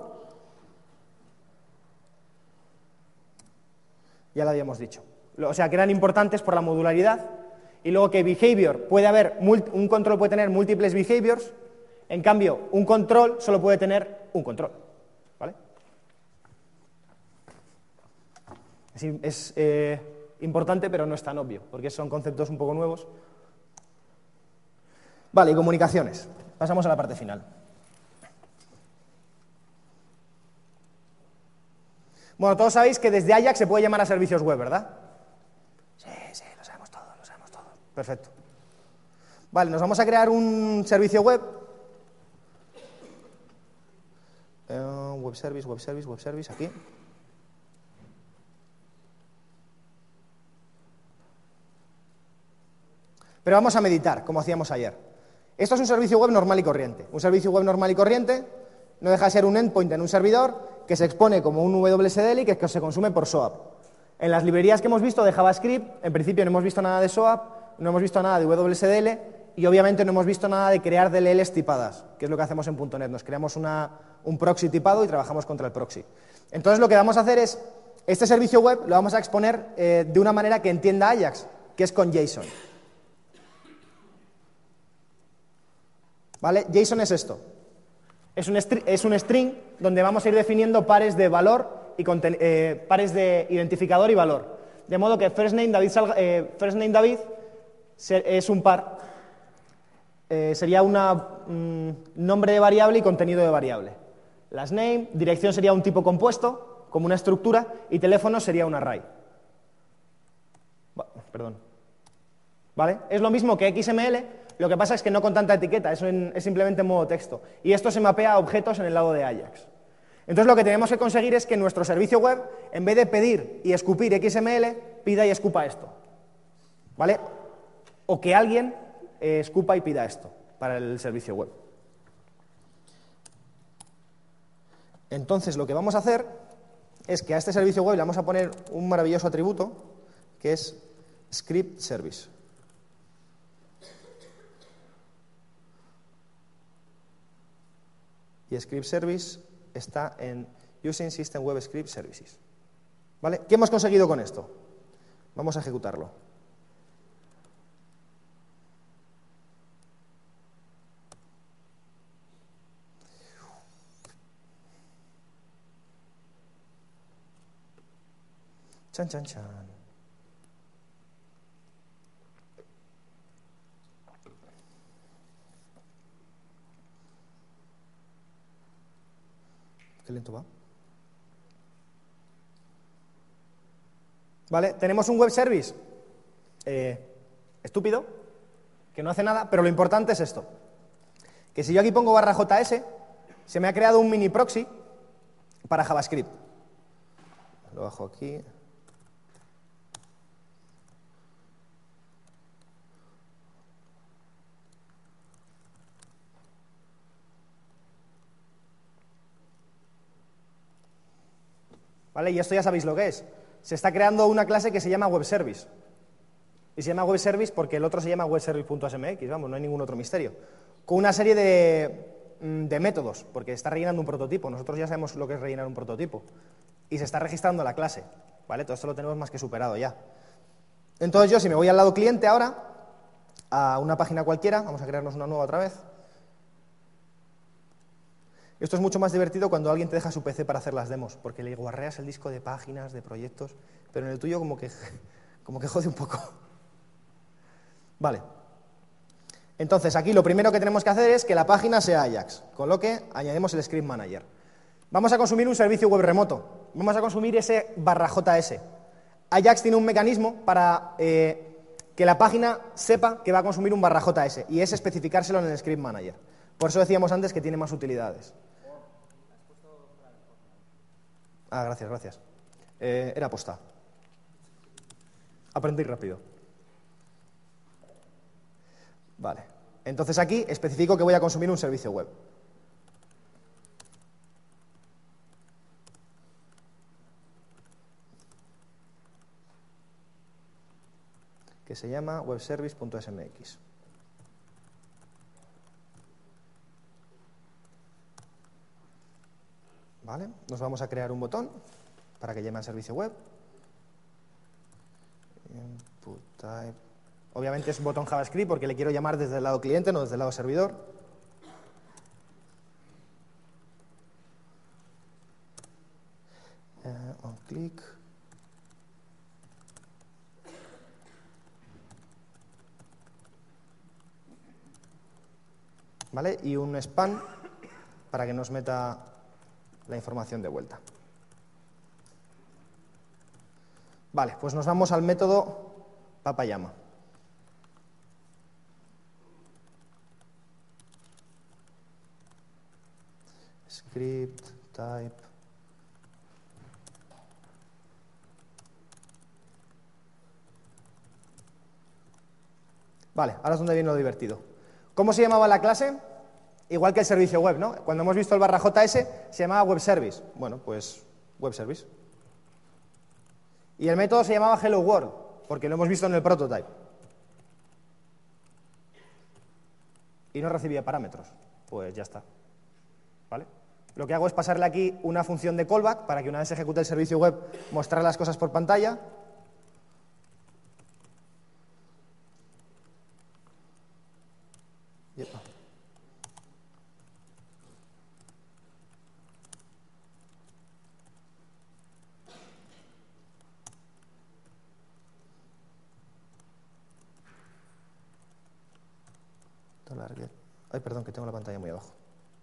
Ya lo habíamos dicho. O sea, que eran importantes por la modularidad. Y luego que behavior puede haber, un control puede tener múltiples behaviors, en cambio, un control solo puede tener un control. ¿Vale? Es, es eh, importante, pero no es tan obvio, porque son conceptos un poco nuevos. Vale, y comunicaciones. Pasamos a la parte final. Bueno, todos sabéis que desde Ajax se puede llamar a servicios web, ¿verdad? Sí, sí, lo sabemos todos, lo sabemos todos. Perfecto. Vale, nos vamos a crear un servicio web. Uh, web service, web service, web service, aquí. Pero vamos a meditar, como hacíamos ayer. Esto es un servicio web normal y corriente. Un servicio web normal y corriente no deja de ser un endpoint en un servidor que se expone como un W S D L y que se consume por SOAP. En las librerías que hemos visto de JavaScript, en principio no hemos visto nada de SOAP, no hemos visto nada de W S D L y obviamente no hemos visto nada de crear D L Ls tipadas, que es lo que hacemos en punto net. Nos creamos una, un proxy tipado y trabajamos contra el proxy. Entonces lo que vamos a hacer es, este servicio web lo vamos a exponer eh, de una manera que entienda Ajax, que es con JSON. ¿Vale? JSON es esto. Es un, es un string donde vamos a ir definiendo pares de valor y eh, pares de identificador y valor. De modo que first name David, Salga, eh, first name David es un par. Eh, sería un nombre de variable y contenido de variable. Last name, dirección sería un tipo compuesto, como una estructura, y teléfono sería un array. Perdón. ¿Vale? Es lo mismo que X M L, lo que pasa es que no con tanta etiqueta, eso en, es simplemente en modo texto. Y esto se mapea a objetos en el lado de Ajax. Entonces lo que tenemos que conseguir es que nuestro servicio web, en vez de pedir y escupir X M L, pida y escupa esto. ¿Vale? O que alguien eh, escupa y pida esto para el servicio web. Entonces lo que vamos a hacer es que a este servicio web le vamos a poner un maravilloso atributo que es script service. Y script service está en using system web script services. ¿Vale? ¿Qué hemos conseguido con esto? Vamos a ejecutarlo. Chan, chan, chan. Qué lento va. ¿Vale? Tenemos un web service eh, estúpido, que no hace nada, pero lo importante es esto. Que si yo aquí pongo barra J S, se me ha creado un mini proxy para JavaScript. Lo bajo aquí. ¿Vale? Y esto ya sabéis lo que es. Se está creando una clase que se llama web service. Y se llama web service porque el otro se llama web service.smx, vamos, no hay ningún otro misterio. Con una serie de, de métodos, porque está rellenando un prototipo. Nosotros ya sabemos lo que es rellenar un prototipo. Y se está registrando la clase. ¿Vale? Todo esto lo tenemos más que superado ya. Entonces yo, si me voy al lado cliente ahora, a una página cualquiera, vamos a crearnos una nueva otra vez. Esto es mucho más divertido cuando alguien te deja su P C para hacer las demos, porque le guarreas el disco de páginas, de proyectos, pero en el tuyo como que, como que jode un poco. Vale. Entonces, aquí lo primero que tenemos que hacer es que la página sea Ajax, con lo que añadimos el Script Manager. Vamos a consumir un servicio web remoto. Vamos a consumir ese barra J S. Ajax tiene un mecanismo para eh, que la página sepa que va a consumir un barra J S, y es especificárselo en el Script Manager. Por eso decíamos antes que tiene más utilidades. Ah, gracias, gracias. Eh, era posta. Aprendí rápido. Vale. Entonces aquí especifico que voy a consumir un servicio web. Que se llama webservice.smx. ¿Vale? Nos vamos a crear un botón para que llame al servicio web. Input type. Obviamente es un botón JavaScript porque le quiero llamar desde el lado cliente, no desde el lado servidor. Uh, on click. ¿Vale? Y un span para que nos meta la información de vuelta. Vale, pues nos vamos al método papayama. Script, type. Vale, ahora es donde viene lo divertido. ¿Cómo se llamaba la clase? Igual que el servicio web, ¿no? Cuando hemos visto el barra J S, se llamaba web service. Bueno, pues web service. Y el método se llamaba hello world, porque lo hemos visto en el prototype. Y no recibía parámetros. Pues ya está. ¿Vale? Lo que hago es pasarle aquí una función de callback para que una vez se ejecute el servicio web, mostrar las cosas por pantalla. Yepa. $get. Ay, perdón, que tengo la pantalla muy abajo.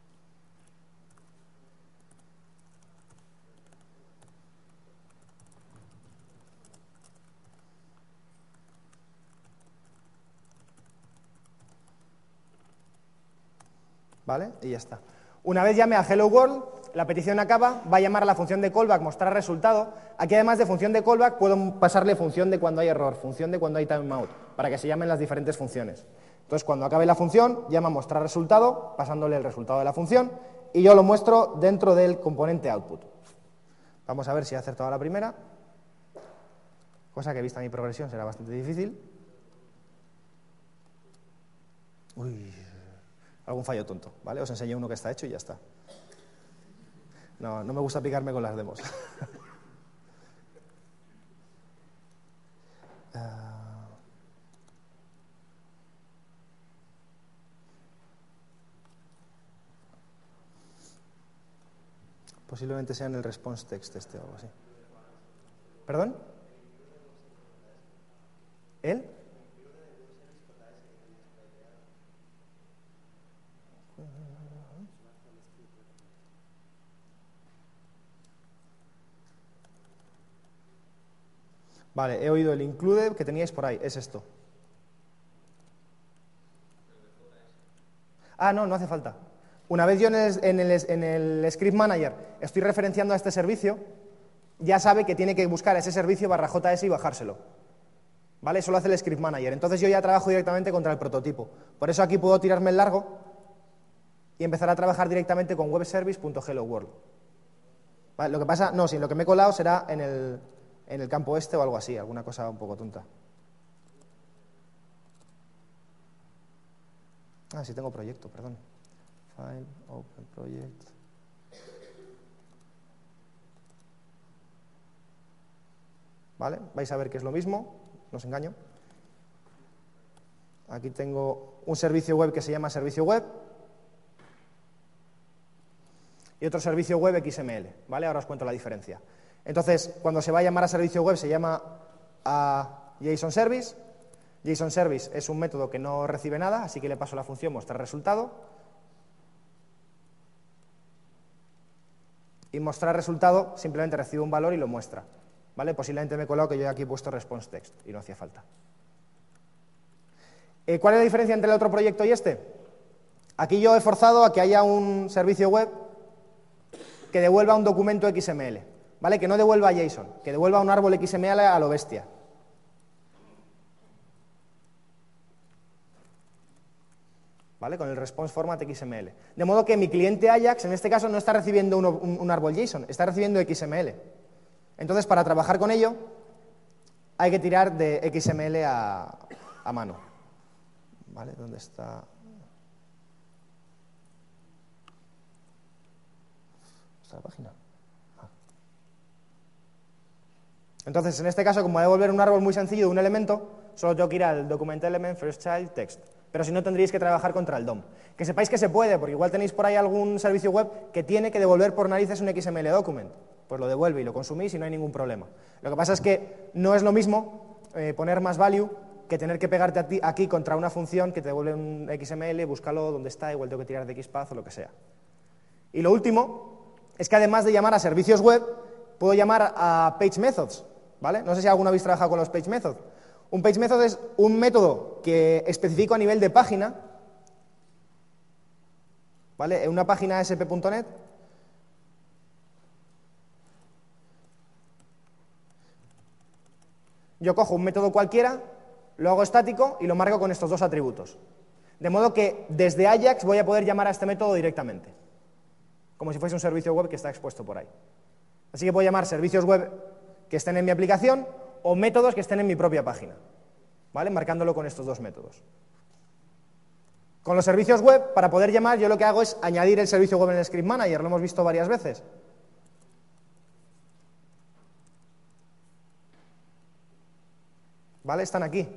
¿Vale? Y ya está. Una vez llame a Hello World, la petición acaba, va a llamar a la función de callback, mostrar resultado. Aquí, además de función de callback, puedo pasarle función de cuando hay error, función de cuando hay timeout, para que se llamen las diferentes funciones. Entonces, cuando acabe la función, llama a mostrar resultado, pasándole el resultado de la función, y yo lo muestro dentro del componente output. Vamos a ver si he acertado la primera, cosa que, vista mi progresión, será bastante difícil. Uy, algún fallo tonto, ¿vale? Os enseño uno que está hecho y ya está. No, no me gusta picarme con las demos. uh... Posiblemente sea en el response text este o algo así. ¿Perdón? ¿Él? Vale, he oído el include que teníais por ahí, es esto. Ah, no, no hace falta. Una vez yo en el, en, el, en el Script Manager estoy referenciando a este servicio, ya sabe que tiene que buscar ese servicio barra J S y bajárselo. ¿Vale? Eso lo hace el Script Manager. Entonces yo ya trabajo directamente contra el prototipo. Por eso aquí puedo tirarme el largo y empezar a trabajar directamente con webservice.helloworld. ¿Vale? Lo que pasa, no, sí, lo que me he colado será en el, en el campo este o algo así, alguna cosa un poco tonta. Ah, sí tengo proyecto, perdón. File, open project. ¿Vale? Vais a ver que es lo mismo, no os engaño. Aquí tengo un servicio web que se llama servicio web y otro servicio web X M L, ¿vale? Ahora os cuento la diferencia. Entonces, cuando se va a llamar a servicio web se llama a JSON Service. JSON Service es un método que no recibe nada, así que le paso la función mostrar resultado. Y mostrar resultado simplemente recibe un valor y lo muestra. ¿Vale? Posiblemente me he colado que yo aquí he puesto response text y no hacía falta. Eh, ¿Cuál es la diferencia entre el otro proyecto y este? Aquí yo he forzado a que haya un servicio web que devuelva un documento X M L, ¿vale? Que no devuelva JSON, que devuelva un árbol X M L a lo bestia. ¿Vale? Con el response format X M L. De modo que mi cliente Ajax, en este caso, no está recibiendo uno, un, un árbol JSON, está recibiendo X M L. Entonces, para trabajar con ello, hay que tirar de X M L a, a mano. ¿Vale? ¿Dónde está? ¿Está la página? Ah. Entonces, en este caso, como voy a devolver un árbol muy sencillo de un elemento, solo tengo que ir al document element first child text. Pero si no, tendríais que trabajar contra el D O M. Que sepáis que se puede, porque igual tenéis por ahí algún servicio web que tiene que devolver por narices un X M L document. Pues lo devuelve y lo consumís y no hay ningún problema. Lo que pasa es que no es lo mismo eh, poner más value que tener que pegarte a ti, aquí contra una función que te devuelve un X M L, búscalo donde está, igual tengo que tirar de XPath o lo que sea. Y lo último es que además de llamar a servicios web, puedo llamar a page methods, ¿vale? No sé si alguno habéis trabajado con los page methods. Un page method es un método que especifico a nivel de página, ¿vale? En una página A S P punto net. Yo cojo un método cualquiera, lo hago estático y lo marco con estos dos atributos. De modo que desde Ajax voy a poder llamar a este método directamente, como si fuese un servicio web que está expuesto por ahí. Así que puedo llamar servicios web que estén en mi aplicación o métodos que estén en mi propia página, ¿vale? Marcándolo con estos dos métodos. Con los servicios web, para poder llamar, yo lo que hago es añadir el servicio web en el Script Manager, lo hemos visto varias veces. ¿Vale? Están aquí.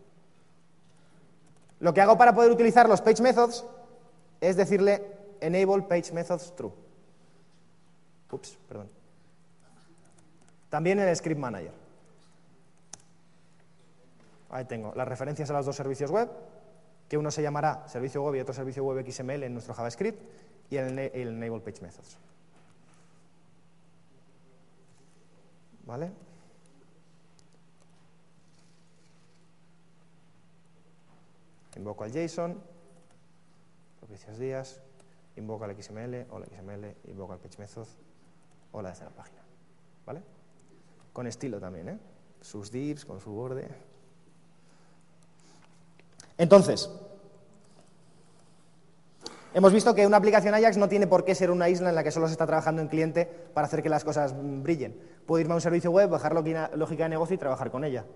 Lo que hago para poder utilizar los page methods es decirle enable page methods true. Ups, perdón. También en el Script Manager. Ahí tengo las referencias a los dos servicios web. que uno se llamará servicio web y otro servicio web X M L en nuestro JavaScript, y el, el Enable Page Methods. ¿Vale? Invoco al JSON, propicias días, invoco al X M L, hola X M L, invoco al Page Method, hola desde la página. ¿Vale? Con estilo también, ¿eh? Sus divs, con su borde. Entonces, hemos visto que una aplicación Ajax no tiene por qué ser una isla en la que solo se está trabajando en cliente para hacer que las cosas brillen. Puedo irme a un servicio web, bajar lógica de negocio y trabajar con ella.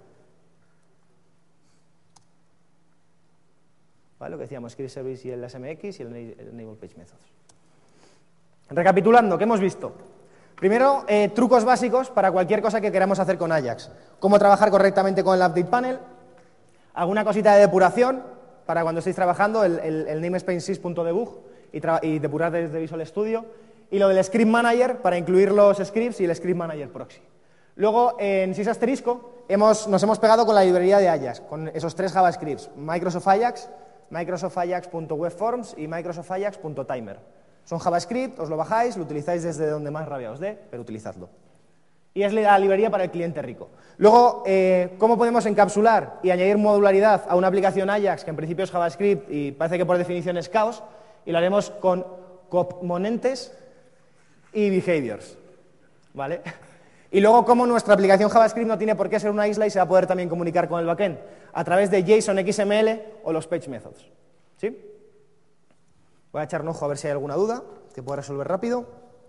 ¿Vale? Lo que decíamos, Script Service y el S M X y el Enable Page Methods. Recapitulando, ¿qué hemos visto? Primero, eh, trucos básicos para cualquier cosa que queramos hacer con Ajax. Cómo trabajar correctamente con el Update Panel, alguna cosita de depuración para cuando estéis trabajando, el, el, el namespace sys.debug y, y depurar desde Visual Studio, y lo del Script Manager para incluir los scripts y el Script Manager Proxy. Luego, en sys asterisco, hemos, nos hemos pegado con la librería de Ajax, con esos tres JavaScripts, Microsoft Ajax, Microsoft Ajax.webforms y Microsoft Ajax.timer. Son JavaScript, os lo bajáis, lo utilizáis desde donde más rabia os dé, pero utilizadlo. Y es la librería para el cliente rico. Luego, eh, ¿cómo podemos encapsular y añadir modularidad a una aplicación Ajax, que en principio es JavaScript y parece que por definición es caos? Y lo haremos con componentes y behaviors. ¿Vale? Y luego, ¿cómo nuestra aplicación JavaScript no tiene por qué ser una isla y se va a poder también comunicar con el backend? A través de JSON, X M L o los Page Methods. ¿Sí? Voy a echar un ojo a ver si hay alguna duda que pueda resolver rápido.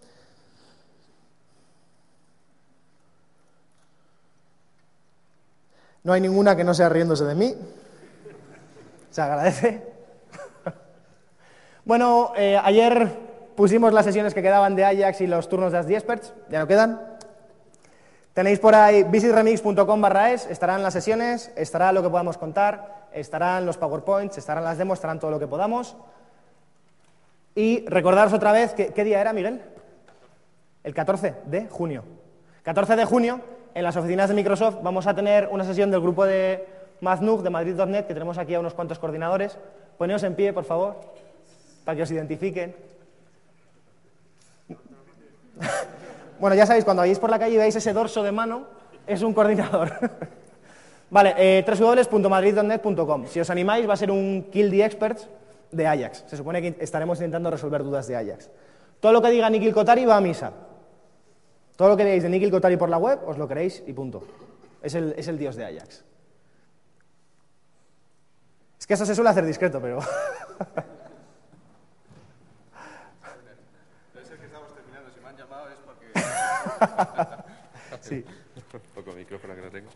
No hay ninguna que no sea riéndose de mí. Se agradece. Bueno, eh, ayer pusimos las sesiones que quedaban de Ajax y los turnos de Ask the Experts. Ya no quedan. Tenéis por ahí visitremix punto com barra es, estarán las sesiones, estará lo que podamos contar, estarán los PowerPoints, estarán las demos, estarán todo lo que podamos. Y recordaros otra vez, que, ¿qué día era, Miguel? El catorce de junio. catorce de junio, en las oficinas de Microsoft, vamos a tener una sesión del grupo de MazNug, de Madrid punto net, que tenemos aquí a unos cuantos coordinadores. Poneos en pie, por favor, para que os identifiquen. Bueno, ya sabéis, cuando vayáis por la calle y veis ese dorso de mano, es un coordinador. Vale, eh, doble u doble u doble u punto madrid punto net punto com. Si os animáis, va a ser un Kill the Experts de Ajax. Se supone que estaremos intentando resolver dudas de Ajax. Todo lo que diga Nikhil Kotari va a misa. Todo lo que veáis de Nikhil Kotari por la web, os lo creéis y punto. Es el, es el dios de Ajax. Es que eso se suele hacer discreto, pero... Debe ser que estamos terminando. Si me han llamado es porque... Sí. Un poco micrófono que no tengo.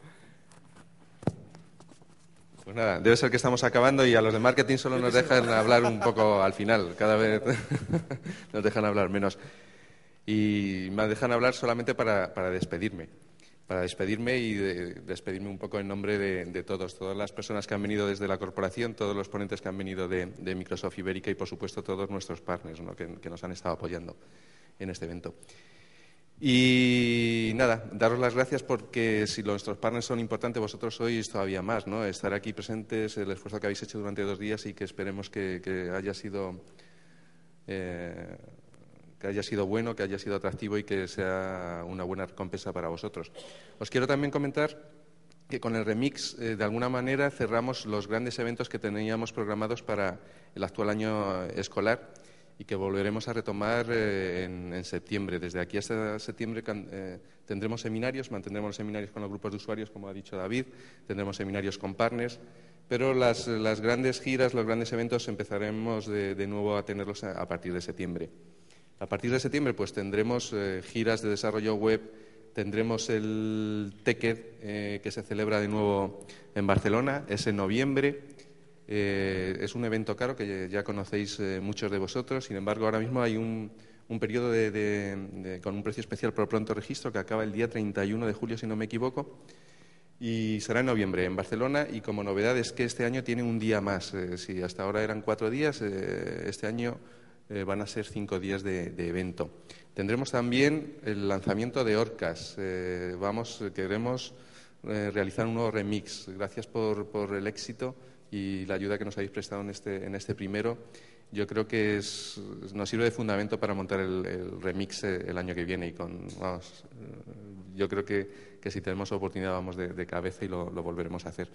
Pues nada, debe ser que estamos acabando y a los de marketing solo nos dejan hablar un poco al final. Cada vez nos dejan hablar menos. Y me dejan hablar solamente para, para despedirme. Para despedirme y de, despedirme un poco en nombre de, de todos. Todas las personas que han venido desde la corporación, todos los ponentes que han venido de, de Microsoft Ibérica y, por supuesto, todos nuestros partners, ¿no? que, que nos han estado apoyando en este evento. Y nada, daros las gracias porque si nuestros partners son importantes, vosotros sois todavía más, ¿no? Estar aquí presentes, el esfuerzo que habéis hecho durante dos días y que esperemos que, que haya sido eh, que haya sido bueno, que haya sido atractivo y que sea una buena recompensa para vosotros. Os quiero también comentar que con el Remix, eh, de alguna manera, cerramos los grandes eventos que teníamos programados para el actual año escolar y que volveremos a retomar eh, en, en septiembre. Desde aquí hasta septiembre eh, tendremos seminarios, mantendremos los seminarios con los grupos de usuarios, como ha dicho David, tendremos seminarios con partners, pero las, las grandes giras, los grandes eventos empezaremos de, de nuevo a tenerlos a, a partir de septiembre. A partir de septiembre pues tendremos eh, giras de desarrollo web, tendremos el TechEd eh, que se celebra de nuevo en Barcelona, es en noviembre. Eh, es un evento caro que ya conocéis eh, muchos de vosotros, sin embargo ahora mismo hay un, un periodo de, de, de, con un precio especial por pronto registro que acaba el día treinta y uno de julio, si no me equivoco, y será en noviembre en Barcelona. Y como novedad es que este año tiene un día más. Eh, si hasta ahora eran cuatro días, eh, este año eh, van a ser cinco días de, de evento. Tendremos también el lanzamiento de Orcas. Eh, vamos, queremos eh, realizar un nuevo remix. Gracias por, por el éxito y la ayuda que nos habéis prestado en este, en este primero. Yo creo que es, nos sirve de fundamento para montar el, el remix el año que viene y con, vamos, yo creo que, que si tenemos oportunidad vamos de, de cabeza y lo, lo volveremos a hacer.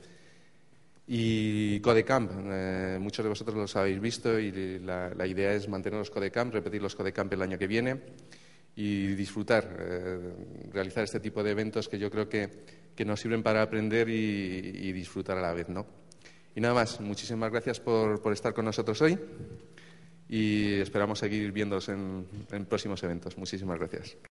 Y Codecamp, eh, muchos de vosotros los habéis visto y la, la idea es mantener los Codecamp, repetir los Codecamp el año que viene y disfrutar, eh, realizar este tipo de eventos que yo creo que, que nos sirven para aprender y, y disfrutar a la vez, ¿no? Y nada más, muchísimas gracias por, por estar con nosotros hoy y esperamos seguir viéndoos en, en próximos eventos. Muchísimas gracias.